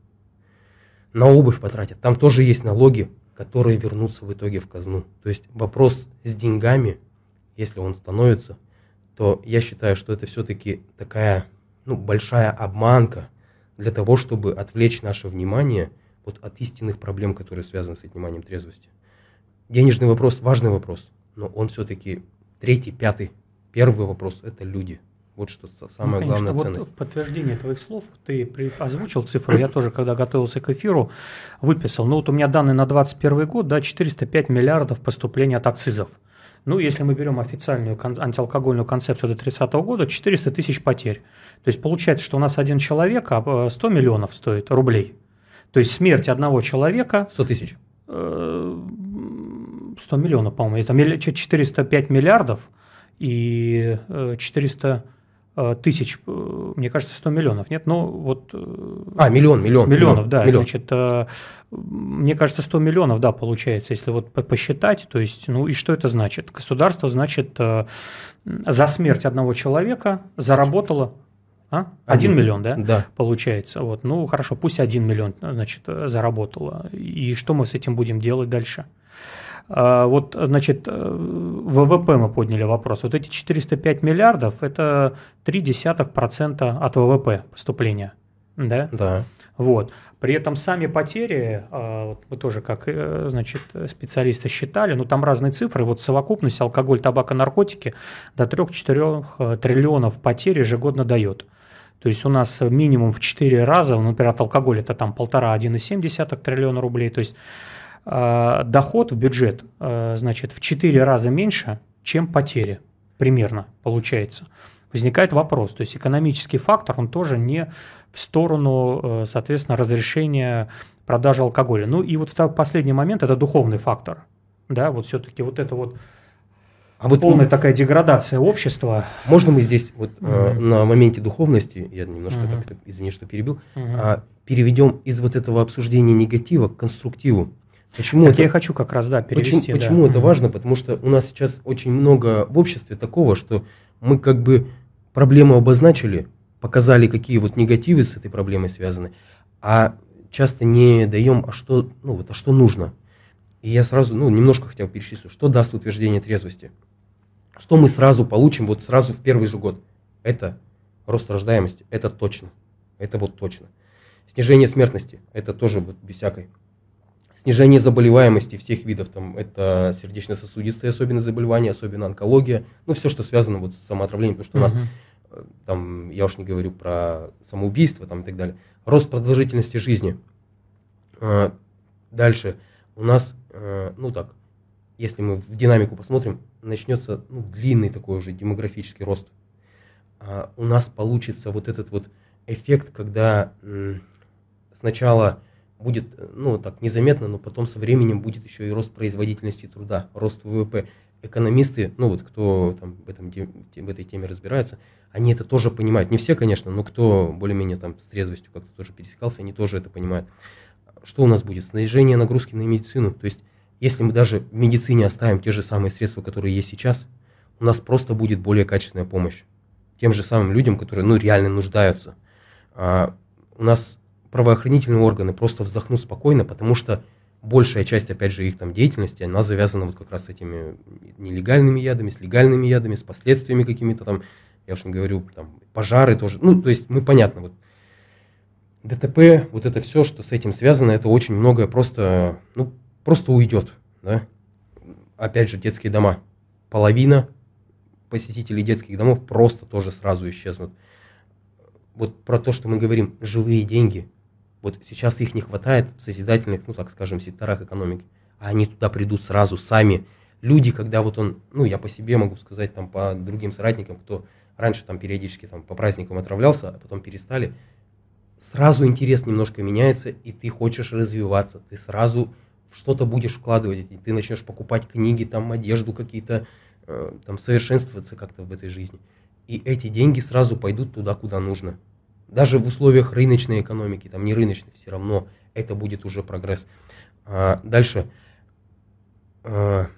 На обувь потратят, там тоже есть налоги, которые вернутся в итоге в казну. То есть вопрос с деньгами, если он становится, то я считаю, что это все-таки такая, ну, большая обманка для того, чтобы отвлечь наше внимание вот от истинных проблем, которые связаны с отниманием трезвости. Денежный вопрос – важный вопрос, но он все-таки третий, пятый. Первый вопрос – это люди. Вот что самая ну, главная ценность. Вот в подтверждение твоих слов ты озвучил цифру, я тоже, когда готовился к эфиру, выписал. Ну вот у меня данные на двадцать первый год, да, четыреста пять миллиардов поступлений от акцизов. Ну, если мы берем официальную кон- антиалкогольную концепцию до тридцатого года, четыреста тысяч потерь. То есть получается, что у нас один человек сто миллионов стоит рублей. То есть смерть одного человека... сто тысяч. сто миллионов, по-моему. Это четыреста пять миллиардов и четыреста... тысяч, мне кажется, сто миллионов, нет? Ну, вот... А, миллион, миллион. Миллионов, миллион, да. миллион. Значит, мне кажется, сто миллионов, да, получается, если вот посчитать, то есть, ну и что это значит? Государство, значит, за смерть одного человека заработало... А? Один, один миллион, да? Да. Получается. Вот. Ну, хорошо, пусть один миллион, значит, заработало. И что мы с этим будем делать дальше? Вот, значит, ВВП мы подняли вопрос. Вот эти четыреста пять миллиардов – это три десятых процента от ВВП поступления, да? Да. Вот. При этом сами потери, вот мы тоже как, значит, специалисты считали, ну там разные цифры, вот совокупность алкоголь, табак и наркотики до трёх-четырёх триллионов потерь ежегодно дает. То есть у нас минимум в четыре раза, например, от алкоголя это там полтора - один и семь десятых триллиона рублей, то есть э, доход в бюджет, э, значит, в четыре раза меньше, чем потери, примерно получается. Возникает вопрос, то есть экономический фактор, он тоже не в сторону, соответственно, разрешения продажи алкоголя. Ну и вот последний момент – это духовный фактор. Да, вот все-таки вот это вот, а вот полная такая деградация общества. Можно мы здесь вот mm-hmm. э, на моменте духовности, я немножко mm-hmm. так, извини, что перебил, mm-hmm. а, переведем из вот этого обсуждения негатива к конструктиву. Почему так это, я хочу как раз, да, перевести. Почему, почему да. это mm-hmm. важно? Потому что у нас сейчас очень много в обществе такого, что мы как бы проблему обозначили, показали, какие вот негативы с этой проблемой связаны, а часто не даем, а что, ну вот, а что нужно. И я сразу, ну, немножко хотя бы перечислю, что даст утверждение трезвости. Что мы сразу получим, вот сразу в первый же год. Это рост рождаемости, это точно. Это вот точно. Снижение смертности, это тоже вот без всякой. Снижение заболеваемости всех видов, там, это сердечно-сосудистые особенно заболевания, особенно онкология, ну, все, что связано вот с самоотравлением, потому что у нас, uh-huh. там, я уж не говорю про самоубийство там, и так далее. Рост продолжительности жизни. Дальше у нас, ну так, если мы в динамику посмотрим, начнется ну, длинный такой уже демографический рост. У нас получится вот этот вот эффект, когда сначала будет, ну так, незаметно, но потом со временем будет еще и рост производительности труда, рост ВВП. Экономисты, ну вот кто там в, этом, в этой теме разбирается, они это тоже понимают. Не все, конечно, но кто более-менее там с трезвостью как-то тоже пересекался, они тоже это понимают. Что у нас будет? Снижение нагрузки на медицину. То есть, если мы даже в медицине оставим те же самые средства, которые есть сейчас, у нас просто будет более качественная помощь тем же самым людям, которые ну, реально нуждаются. А у нас правоохранительные органы просто вздохнут спокойно, потому что большая часть, опять же, их там деятельности, она завязана вот как раз с этими нелегальными ядами, с легальными ядами, с последствиями какими-то там, я уж не говорю, там, пожары тоже. Ну, то есть, мы понятно, вот ДТП, вот это все, что с этим связано, это очень многое просто, ну, просто уйдет, да. Опять же, детские дома. Половина посетителей детских домов просто тоже сразу исчезнут. Вот про то, что мы говорим, живые деньги. Вот сейчас их не хватает в созидательных, ну так скажем, секторах экономики, а они туда придут сразу сами. Люди, когда вот он, ну я по себе могу сказать, там по другим соратникам, кто раньше там периодически там, по праздникам отравлялся, а потом перестали, сразу интерес немножко меняется, и ты хочешь развиваться, ты сразу в что-то будешь вкладывать, и ты начнешь покупать книги, там одежду какие-то, э, там совершенствоваться как-то в этой жизни. И эти деньги сразу пойдут туда, куда нужно. Даже в условиях рыночной экономики, там не рыночной, все равно это будет уже прогресс. А, дальше. А,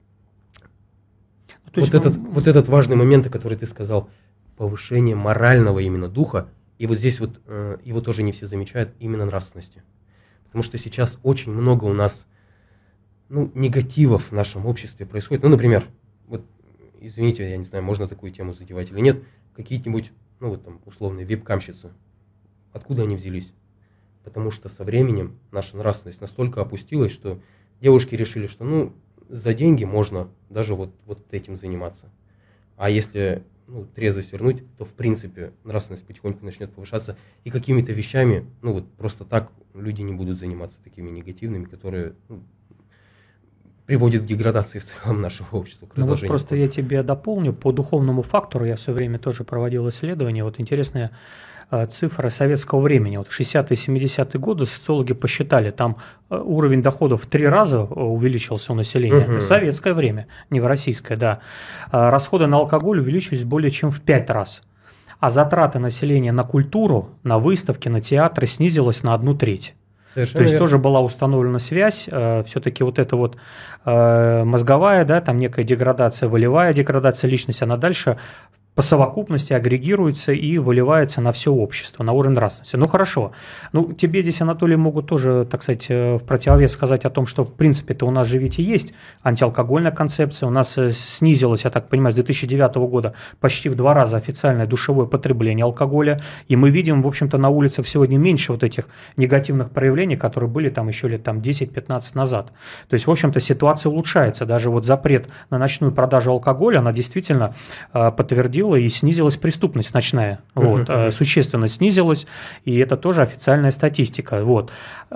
вот, мы... этот, вот этот важный момент, о котором ты сказал, повышение морального именно духа, и вот здесь вот э, его тоже не все замечают, именно нравственности. Потому что сейчас очень много у нас ну, негативов в нашем обществе происходит. Ну, например, вот, извините, я не знаю, можно такую тему задевать или нет, какие-нибудь ну вот там условные веб-камщицы. Откуда они взялись? Потому что со временем наша нравственность настолько опустилась, что девушки решили, что ну за деньги можно даже вот, вот этим заниматься. А если ну, трезвость вернуть, то в принципе нравственность потихоньку начнет повышаться, и какими-то вещами, ну вот просто так люди не будут заниматься такими негативными, которые ну, приводит к деградации в целом нашего общества, к разложению. Ну, вот просто я тебе дополню, по духовному фактору я все время тоже проводил исследования, вот интересная э, цифра советского времени, вот в шестидесятые и семидесятые годы социологи посчитали, там э, уровень доходов в три раза увеличился у населения, uh-huh. в советское время, не в российское, да, а расходы на алкоголь увеличились более чем в пять раз. а затраты населения на культуру, на выставки, на театры снизилось на одну треть. Совершенно То есть верно. Тоже была установлена связь, э, все-таки вот эта вот э, мозговая, да, там некая деградация, волевая деградация личности, она дальше по совокупности агрегируется и выливается на все общество, на уровень нравственности. Ну хорошо, ну тебе здесь, Анатолий, могут тоже, так сказать, в противовес сказать о том, что в принципе-то у нас же ведь и есть антиалкогольная концепция, у нас снизилось, я так понимаю, с две тысячи девятого года почти в два раза официальное душевое потребление алкоголя, и мы видим, в общем-то, на улицах сегодня меньше вот этих негативных проявлений, которые были там еще лет там, десять-пятнадцать назад. То есть, в общем-то, ситуация улучшается, даже вот запрет на ночную продажу алкоголя, она действительно э, подтвердила, и снизилась преступность ночная, вот, uh-huh. существенно снизилась, и это тоже официальная статистика. Вот.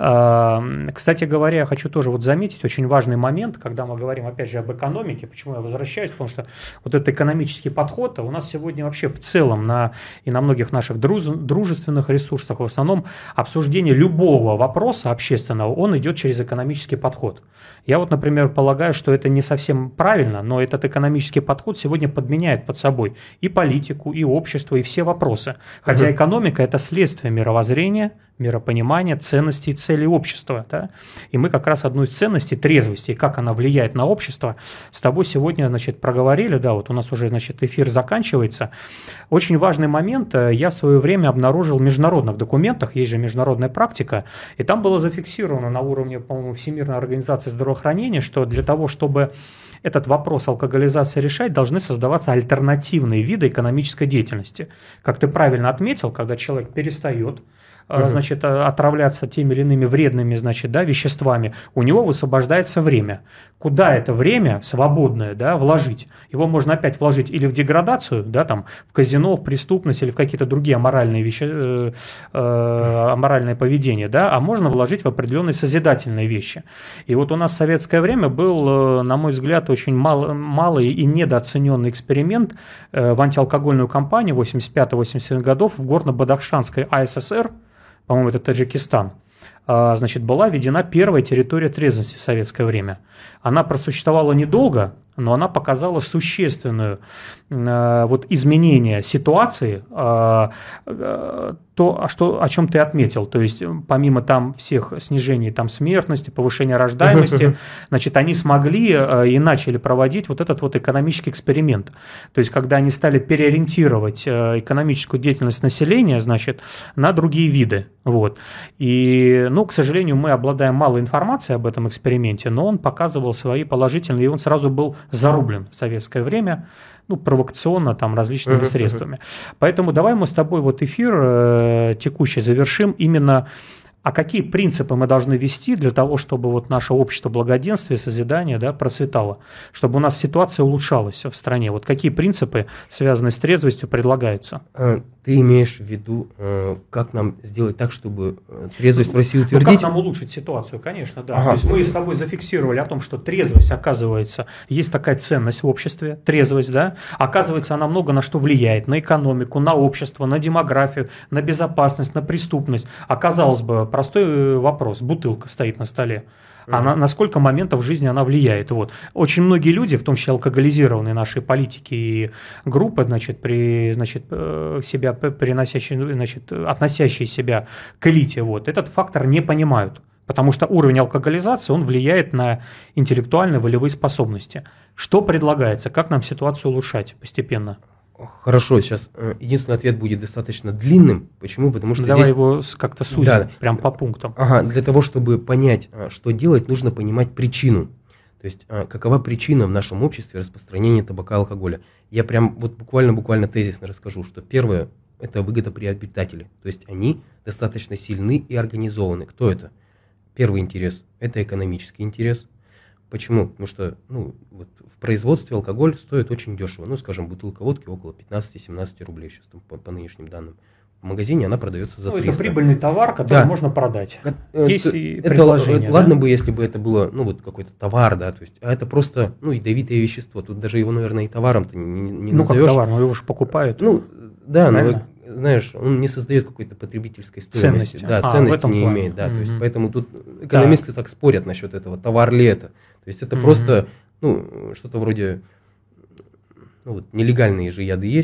Кстати говоря, я хочу тоже вот заметить очень важный момент, когда мы говорим опять же об экономике, почему я возвращаюсь, потому что вот этот экономический подход у нас сегодня вообще в целом на, и на многих наших друз, дружественных ресурсах в основном обсуждение любого вопроса общественного, он идет через экономический подход. Я вот, например, полагаю, что это не совсем правильно, но этот экономический подход сегодня подменяет под собой и политику, и общество, и все вопросы. Хотя uh-huh. экономика – это следствие мировоззрения, миропонимания, ценностей и целей общества. Да? И мы как раз одну из ценностей, трезвости, и как она влияет на общество, с тобой сегодня, значит, проговорили, да, вот у нас уже, значит, эфир заканчивается. Очень важный момент, я в свое время обнаружил в международных документах, есть же международная практика, и там было зафиксировано на уровне, по-моему, Всемирной организации здравоохранения, что для того, чтобы этот вопрос алкоголизации решать, должны создаваться альтернативные виды экономической деятельности. Как ты правильно отметил, когда человек перестает Uh-huh. значит, отравляться теми или иными вредными, значит, да, веществами, у него высвобождается время. Куда это время свободное, да, вложить? Его можно опять вложить или в деградацию, да, там, в казино, в преступность или в какие-то другие аморальные вещи, э, э, аморальное поведение, да, а можно вложить в определенные созидательные вещи. И вот у нас в советское время был, на мой взгляд, очень мал, малый и недооцененный эксперимент э, в антиалкогольную кампанию восемьдесят пятого — восемьдесят седьмого годов в Горно-Бадахшанской АССР, по-моему, это Таджикистан, значит, была введена первая территория трезвости в советское время. Она просуществовала недолго, но она показала существенное э, вот, изменение ситуации, э, э, то, что, о чем ты отметил. То есть, помимо там всех снижений там, смертности, повышения рождаемости, значит, они смогли э, и начали проводить вот этот вот экономический эксперимент. То есть, когда они стали переориентировать э, экономическую деятельность населения, значит, на другие виды. Вот. И, ну, к сожалению, мы обладаем мало информации об этом эксперименте, но он показывал свои положительные, и он сразу был зарублен в советское время, ну, провокационно, там, различными uh-huh, средствами. Uh-huh. Поэтому давай мы с тобой вот эфир э, текущий завершим именно, а какие принципы мы должны вести для того, чтобы вот наше общество благоденствия, созидания, да, процветало, чтобы у нас ситуация улучшалась в стране. Вот какие принципы, связанные с трезвостью, предлагаются? Ты имеешь в виду, как нам сделать так, чтобы трезвость в России утвердить? Ну, как нам улучшить ситуацию, конечно, да. Ага. То есть мы с тобой зафиксировали о том, что трезвость, оказывается, есть такая ценность в обществе, трезвость, да, оказывается, она много на что влияет, на экономику, на общество, на демографию, на безопасность, на преступность. Оказалось бы, простой вопрос, бутылка стоит на столе. А на, на сколько моментов в жизни она влияет? Вот. Очень многие люди, в том числе алкоголизированные наши политики и группы, значит, при, значит, себя переносящие, значит, относящие себя к элите, вот, этот фактор не понимают. Потому что уровень алкоголизации, он влияет на интеллектуальные волевые способности. Что предлагается? Как нам ситуацию улучшать постепенно? Хорошо, сейчас единственный ответ будет достаточно длинным. Почему? Потому что Давай здесь... его как-то сузим, да, прям по пунктам. Ага, для того, чтобы понять, что делать, нужно понимать причину. То есть, какова причина в нашем обществе распространения табака и алкоголя. Я прям вот буквально-буквально тезисно расскажу, что первое – это выгодоприобретатели. То есть, они достаточно сильны и организованы. Кто это? Первый интерес – это экономический интерес. Почему? Потому что ну, вот в производстве алкоголь стоит очень дешево. Ну, скажем, бутылка водки около пятнадцать-семнадцать рублей сейчас там, по, по нынешним данным. В магазине она продается за триста. Ну, это прибыльный товар, который да. можно продать. Есть это, и это, предложение. Ладно да? бы, если бы это было ну, вот какой-то товар, да, то есть, а это просто ну, ядовитое вещество. Тут даже его, наверное, и товаром-то не, не ну, назовешь. Ну, как товар, но его же покупают. Ну, да, но знаешь, он не создает какой-то потребительской стоимости. Ценности. Да, а, ценности не плане. имеет. Да, mm-hmm. то есть, поэтому тут экономисты да. так спорят насчет этого, товар ли это. То есть это mm-hmm. просто ну, что-то вроде, ну вот нелегальные же яды есть,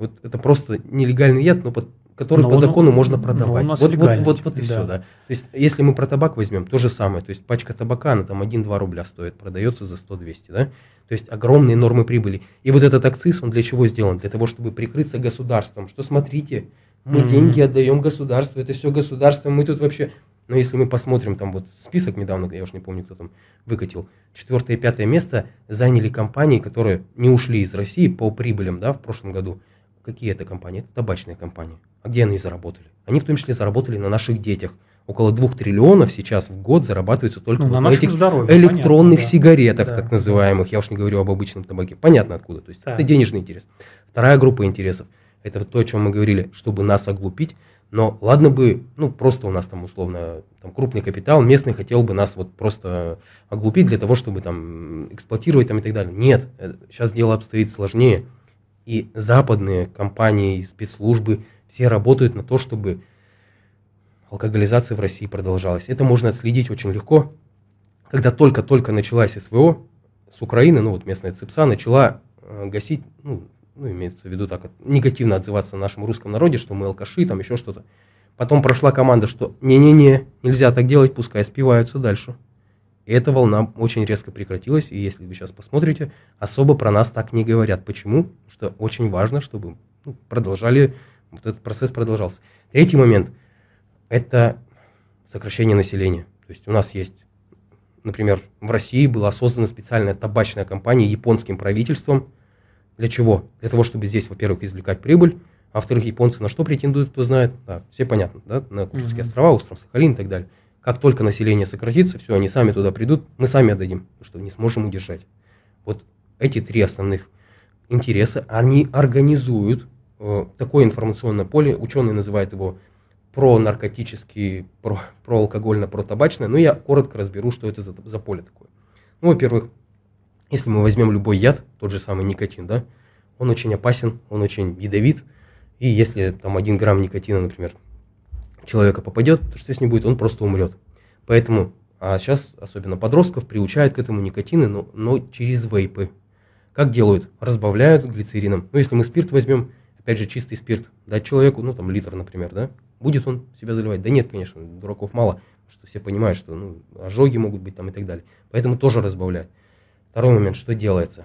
Вот это просто нелегальный яд, но под, который но по он, закону можно продавать. У нас вот, вот, вот, вот и да. все, да. То есть, если мы про табак возьмем, то же самое. То есть, пачка табака, она там один-два рубля стоит, продается за сто-двести, да. То есть, огромные нормы прибыли. И вот этот акциз, он для чего сделан? Для того, чтобы прикрыться государством. Что, смотрите, мы mm-hmm. деньги отдаем государству, это все государство, мы тут вообще... Но если мы посмотрим, там вот список недавно, я уж не помню, кто там выкатил, четвертое и пятое место заняли компании, которые не ушли из России по прибылям, да, в прошлом году. Какие это компании? Это табачные компании. А где они заработали? Они в том числе заработали на наших детях. Около двух триллионов сейчас в год зарабатывается только ну, вот на, на этих здоровье, электронных понятно, сигаретах, да, так да, называемых. Да. Я уж не говорю об обычном табаке. Понятно откуда. То есть да. это денежный интерес. Вторая группа интересов. Это вот то, о чем мы говорили, чтобы нас оглупить. Но ладно бы, ну просто у нас там условно там, крупный капитал, местный хотел бы нас вот просто оглупить для того, чтобы там эксплуатировать там, и так далее. Нет, сейчас дело обстоит сложнее. И западные компании, спецслужбы, все работают на то, чтобы алкоголизация в России продолжалась. Это можно отследить очень легко. Когда только-только началась СВО с Украины, ну вот местная ЦИПСА начала э, гасить, ну, ну, имеется в виду так, негативно отзываться на нашем русском народе, что мы алкаши, там еще что-то. Потом прошла команда, что не-не-не, нельзя так делать, пускай спиваются дальше. И эта волна очень резко прекратилась, и если вы сейчас посмотрите, особо про нас так не говорят. Почему? Потому что очень важно, чтобы ну, продолжали, вот этот процесс продолжался. Третий момент – это сокращение населения. То есть у нас есть, например, в России была создана специальная табачная компания японским правительством. Для чего? Для того, чтобы здесь, во-первых, извлекать прибыль, а во-вторых, японцы на что претендуют, кто знает. Да, все понятно, да? На Курильские mm-hmm. острова, остров Сахалин и так далее. Как только население сократится, все, они сами туда придут, мы сами отдадим, потому что не сможем удержать. Вот эти три основных интереса, они организуют э, такое информационное поле, ученые называют его пронаркотический, про, проалкогольно, протабачное, но я коротко разберу, что это за, за поле такое. Ну, во-первых, если мы возьмем любой яд, тот же самый никотин, да, он очень опасен, он очень ядовит, и если там один грамм никотина, например, человека попадет, то что с ним будет? Он просто умрет. Поэтому, а сейчас особенно подростков приучают к этому никотину, но, но через вейпы. Как делают? Разбавляют глицерином. Ну, если мы спирт возьмем, опять же, чистый спирт, дать человеку, ну, там, литр, например, да, будет он себя заливать? Да нет, конечно, дураков мало, что все понимают, что ну, ожоги могут быть там и так далее. Поэтому тоже разбавляют. Второй момент, что делается?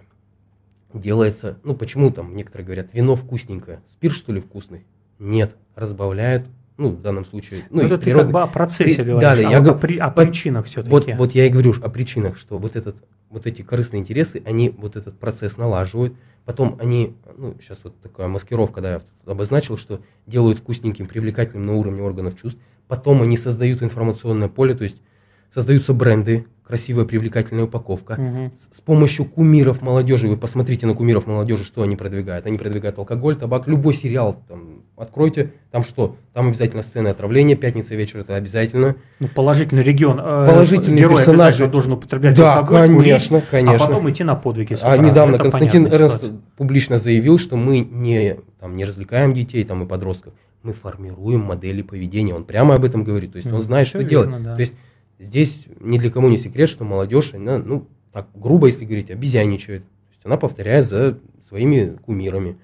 Делается, ну, почему там некоторые говорят, вино вкусненькое, спирт, что ли, вкусный? Нет, разбавляют. Ну, в данном случае... Ну, это ты как бы о процессе При... говоришь, да, да, а я вот говорю, о, при... о причинах все-таки. Вот, вот я и говорю о причинах, что вот, этот, вот эти корыстные интересы, они вот этот процесс налаживают, потом они, ну, сейчас вот такая маскировка, да, я обозначил, что делают вкусненьким, привлекательным на уровне органов чувств, потом они создают информационное поле, то есть создаются бренды, красивая, привлекательная упаковка. Угу. С, с помощью кумиров молодежи, вы посмотрите на кумиров молодежи, что они продвигают. Они продвигают алкоголь, табак, любой сериал там, откройте, там что? Там обязательно сцены отравления, пятница вечер, это обязательно. Ну, положительный регион, положительный герой персонажи должен употреблять да, алкоголь, конечно, курить, конечно. а потом идти на подвиги с утра. А недавно это Константин Эрнст публично заявил, что мы не, там, не развлекаем детей там, и подростков, мы формируем модели поведения. Он прямо об этом говорит, то есть он знает, что делать. Да. То есть здесь ни для кого не секрет, что молодежь, она, ну, так грубо, если говорить, обезьяничает. То есть она повторяет за своими кумирами.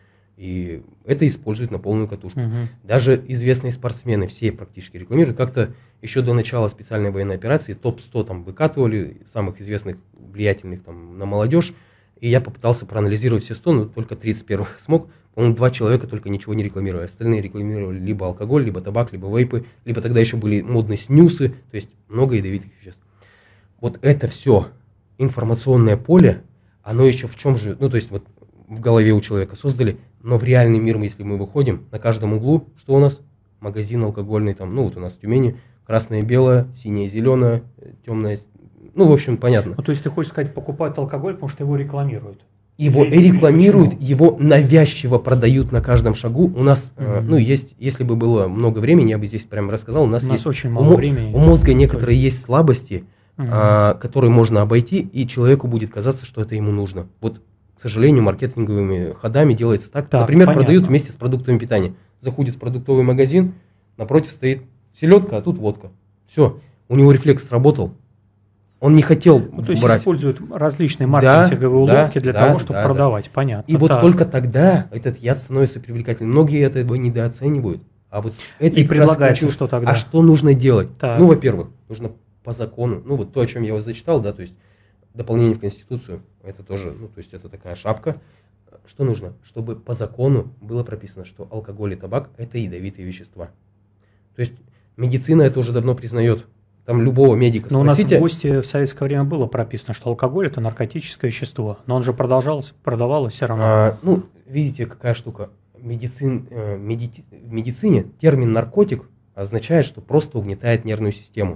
И это использует на полную катушку. Угу. Даже известные спортсмены, все практически рекламируют. Как-то еще до начала специальной военной операции топ сто там выкатывали, самых известных, влиятельных там, на молодежь. И я попытался проанализировать все сто, но только тридцать первых смог. По-моему, два человека только ничего не рекламировали. Остальные рекламировали либо алкоголь, либо табак, либо вейпы, либо тогда еще были модные снюсы, то есть много ядовитых веществ. Вот это все информационное поле, оно еще в чем же, ну то есть вот в голове у человека создали, но в реальный мир, если мы выходим, на каждом углу, что у нас? Магазин алкогольный, там, ну вот у нас в Тюмени, красное, белое, синее, зеленое, темное, ну в общем, понятно. Ну то есть ты хочешь сказать, покупают алкоголь, потому что его рекламируют? Его и рекламируют, его навязчиво продают на каждом шагу. У нас, mm-hmm. э, ну, есть, если бы было много времени, я бы здесь прямо рассказал, у нас, у нас есть очень мало у, времени. У мозга некоторые есть слабости, mm-hmm. а, которые можно обойти, и человеку будет казаться, что это ему нужно. Вот, к сожалению, маркетинговыми ходами делается так. так Например, понятно. Продают вместе с продуктами питания. Заходит в продуктовый магазин, напротив стоит селедка, а тут водка. Все, у него рефлекс сработал. Он не хотел ну, то есть брать. Используют различные маркетинговые да, уловки да, для да, того, чтобы да, продавать, да. понятно. И вот так. только тогда этот яд становится привлекательным. Многие этого недооценивают. А вот это и предлагается, что тогда? А что нужно делать? Так. Ну, во-первых, нужно по закону, ну вот то, о чем я вас зачитал, да, то есть дополнение в Конституцию, это тоже, ну, то есть это такая шапка. Что нужно? Чтобы по закону было прописано, что алкоголь и табак – это ядовитые вещества. То есть медицина это уже давно признает. Там любого медика Но спросите. у нас в ГОСТе в советское время было прописано, что алкоголь – это наркотическое вещество, но он же продолжался, продавалось все равно. А, ну, видите, какая штука. Медицин, э, меди, в медицине термин наркотик означает, что просто угнетает нервную систему.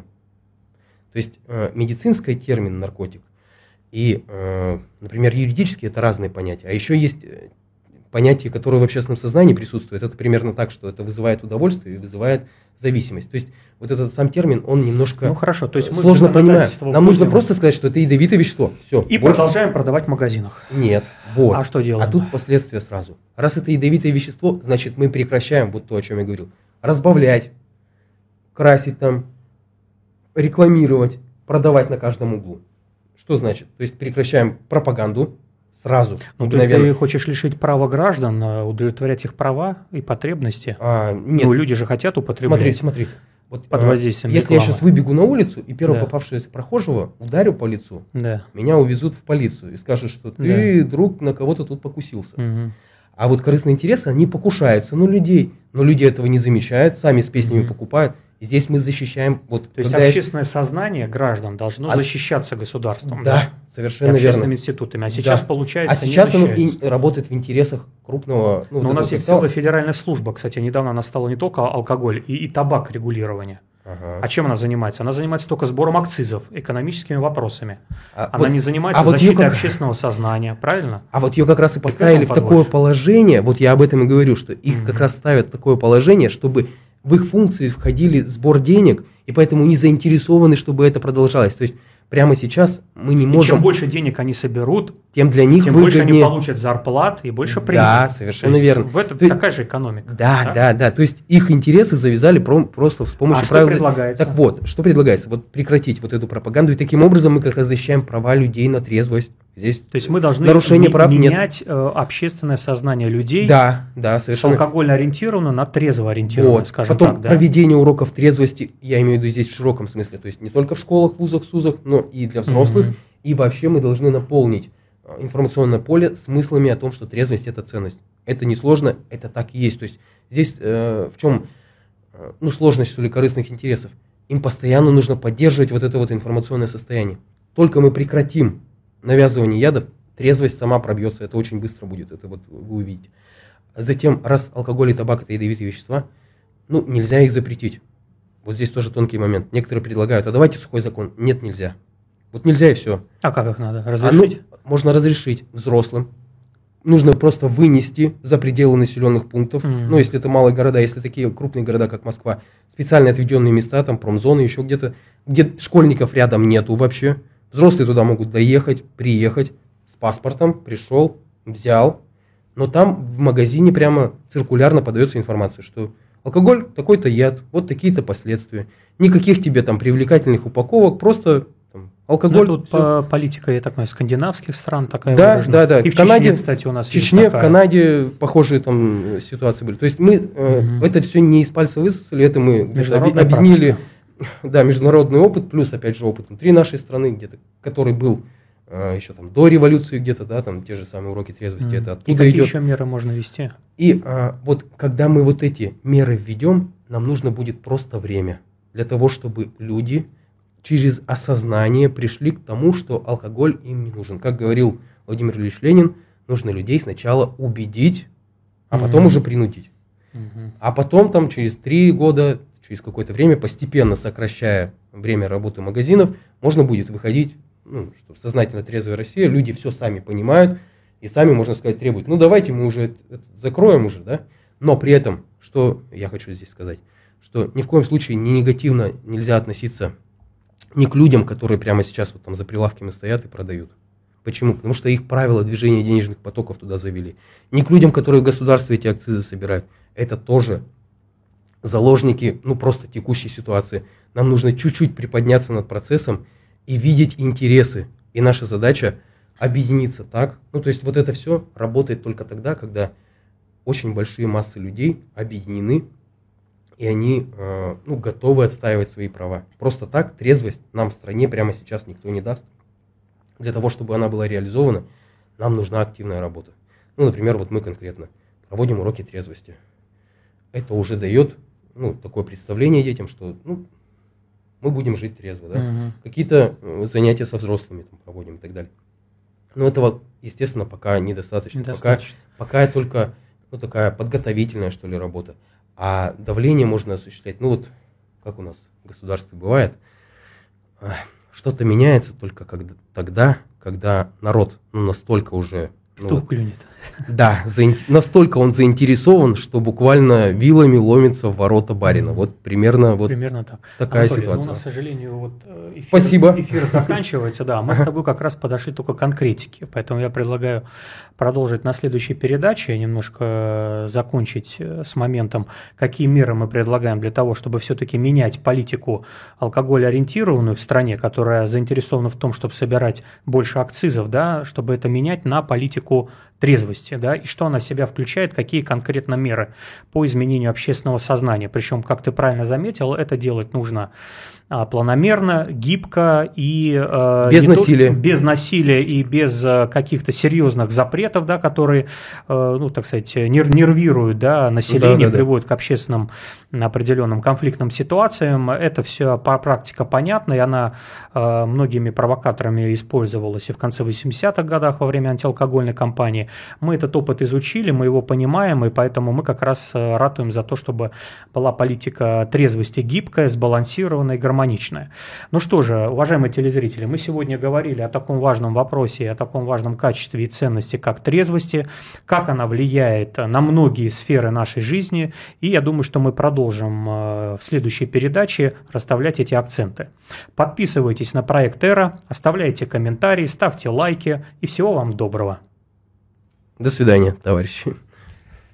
То есть э, медицинский термин наркотик и, э, например, юридически это разные понятия. А еще есть понятие, которое в общественном сознании присутствует. Это примерно так, что это вызывает удовольствие и вызывает зависимость. То есть вот этот сам термин, он немножко ну, хорошо. То есть мы сложно понимать. Нам нужно будем... просто сказать, что это ядовитое вещество. Все. И больше... продолжаем продавать в магазинах. Нет. Вот. А что делаем? А тут последствия сразу. Раз это ядовитое вещество, значит мы прекращаем вот то, о чем я говорил. Разбавлять, красить там, рекламировать, продавать на каждом углу. Что значит? То есть прекращаем пропаганду сразу. Ну, то есть ты хочешь лишить права граждан удовлетворять их права и потребности? А, нет. Ну, люди же хотят употреблять. Смотрите, смотрите. Вот, под воздействием если рекламы. Я сейчас выбегу на улицу и первого да. попавшегося прохожего ударю по лицу, да. меня увезут в полицию и скажут, что ты, да. друг, на кого-то тут покусился. Угу. А вот корыстные интересы, они покушаются на людей. Но люди этого не замечают, сами с песнями угу. покупают. И здесь мы защищаем... Вот, то есть общественное это... сознание граждан должно а... защищаться государством. Да, да? совершенно и общественными верно. институтами. А сейчас да. получается А сейчас не оно и работает в интересах крупного... Ну, Но вот у нас есть целая федеральная служба, кстати, недавно она стала не только алкоголь и, и табак регулирования. Ага. А чем она занимается? Она занимается только сбором акцизов, экономическими вопросами. А она вот, не занимается а защитой вот как... общественного сознания, правильно? А вот ее как раз и поставили в такое положение, вот я об этом и говорю, что их mm-hmm. как раз ставят в такое положение, чтобы в их функции входили сбор денег, и поэтому не заинтересованы, чтобы это продолжалось. То есть прямо сейчас мы не можем... И чем больше денег они соберут, тем для них тем выгоднее... больше они получат зарплат и больше прибыли. Да, совершенно верно. В этом есть... такая же экономика. Да, да, да, да. То есть их интересы завязали просто с помощью а правил. А что предлагается? Так вот, что предлагается? Вот прекратить вот эту пропаганду, и таким образом мы как раз защищаем права людей на трезвость. Здесь То есть мы должны нарушение прав менять нет. общественное сознание людей да, да, совершенно. с алкогольно ориентированно на трезво ориентированно, вот. скажем Потом так. Да? проведение уроков трезвости, я имею в виду здесь в широком смысле, то есть не только в школах, вузах, СУЗах, но и для взрослых. Mm-hmm. И вообще мы должны наполнить информационное поле смыслами о том, что трезвость – это ценность. Это несложно, это так и есть. То есть здесь э, в чем э, ну, сложность, что ли, корыстных интересов? Им постоянно нужно поддерживать вот это вот информационное состояние. Только мы прекратим навязывание ядов, трезвость сама пробьется, это очень быстро будет, это вот вы увидите. Затем, раз алкоголь и табак – это ядовитые вещества, ну, нельзя их запретить. Вот здесь тоже тонкий момент. Некоторые предлагают, а давайте сухой закон. Нет, нельзя. Вот нельзя и все. А как их надо? Разрешить? А, ну, можно разрешить взрослым. Нужно просто вынести за пределы населенных пунктов. Mm-hmm. Ну, если это малые города, если такие крупные города, как Москва, специально отведенные места, там промзоны, еще где-то, где школьников рядом нету вообще. Взрослые туда могут доехать, приехать с паспортом, пришел, взял. Но там в магазине прямо циркулярно подается информация, что алкоголь такой-то яд, вот такие-то последствия. Никаких тебе там привлекательных упаковок, просто там, алкоголь. Ну, тут по политика, я так понимаю, скандинавских стран такая да, выражена. да, да. И в, в Канаде, Чечне, кстати, у нас в Чечне, есть в Канаде похожие там ситуации были. То есть мы э, угу. это все не из пальца высосали, это мы объединили да, международный опыт, плюс опять же опыт внутри нашей страны, где-то, который был э, еще там до революции где-то, да, там те же самые уроки трезвости, mm. это оттуда И какие идет. еще меры можно ввести? И э, вот когда мы вот эти меры введем, нам нужно будет просто время для того, чтобы люди через осознание пришли к тому, что алкоголь им не нужен. Как говорил Владимир Ильич Ленин, нужно людей сначала убедить, а потом mm-hmm. уже принудить. Mm-hmm. А потом там через три года, через какое-то время, постепенно сокращая время работы магазинов, можно будет выходить, ну, что сознательно трезвая Россия, люди все сами понимают и сами, можно сказать, требуют. Ну, давайте мы уже это, это закроем уже, да? Но при этом, что я хочу здесь сказать, что ни в коем случае не негативно нельзя относиться не к людям, которые прямо сейчас вот там за прилавками стоят и продают. Почему? Потому что их правила движения денежных потоков туда завели. Не к людям, которые в государстве эти акцизы собирают. Это тоже заложники, ну, просто текущей ситуации. Нам нужно чуть-чуть приподняться над процессом и видеть интересы. И наша задача объединиться так. Ну, то есть вот это все работает только тогда, когда очень большие массы людей объединены, и они э, ну, готовы отстаивать свои права. Просто так трезвость нам в стране прямо сейчас никто не даст. Для того, чтобы она была реализована, нам нужна активная работа. Ну, например, вот мы конкретно проводим уроки трезвости. Это уже дает ну, такое представление детям, что ну, мы будем жить трезво. Да? Uh-huh. Какие-то занятия со взрослыми там, проводим и так далее. Но этого, естественно, пока недостаточно. недостаточно. Пока, пока только ну, такая подготовительная, что ли, работа. А давление можно осуществлять, ну вот, как у нас в государстве бывает, что-то меняется только когда, тогда, когда народ ну, настолько уже... Что ну, клюнет. Да, заин, настолько он заинтересован, что буквально вилами ломится в ворота барина. Вот примерно, вот примерно так. такая Анатолий, ситуация. Ну, у нас, к сожалению, вот эфир, Спасибо. эфир заканчивается. Да, мы с тобой как раз подошли только к конкретике. Поэтому я предлагаю продолжить на следующей передаче, немножко закончить с моментом, какие меры мы предлагаем для того, чтобы все-таки менять политику алкоголь-ориентированную в стране, которая заинтересована в том, чтобы собирать больше акцизов, да, чтобы это менять на политику трезвости, да, и что она в себя включает, какие конкретно меры по изменению общественного сознания. Причем, как ты правильно заметил, это делать нужно а, планомерно, гибко и э, без насилия. То, без насилия и без э, каких-то серьезных запретов, да, которые, э, ну, так сказать, нер- нервируют да, население, да, да, приводят да. к общественным определенным конфликтным ситуациям. Это все по практика понятна, и она э, многими провокаторами использовалась и в конце восьмидесятых годах во время антиалкогольной кампании. Мы этот опыт изучили, мы его понимаем, и поэтому мы как раз ратуем за то, чтобы была политика трезвости гибкая, сбалансированная и гармоничная. Ну что же, уважаемые телезрители, мы сегодня говорили о таком важном вопросе, о таком важном качестве и ценности, как трезвости, как она влияет на многие сферы нашей жизни, и я думаю, что мы продолжим в следующей передаче расставлять эти акценты. Подписывайтесь на проект Эра, оставляйте комментарии, ставьте лайки, и всего вам доброго. До свидания, товарищи.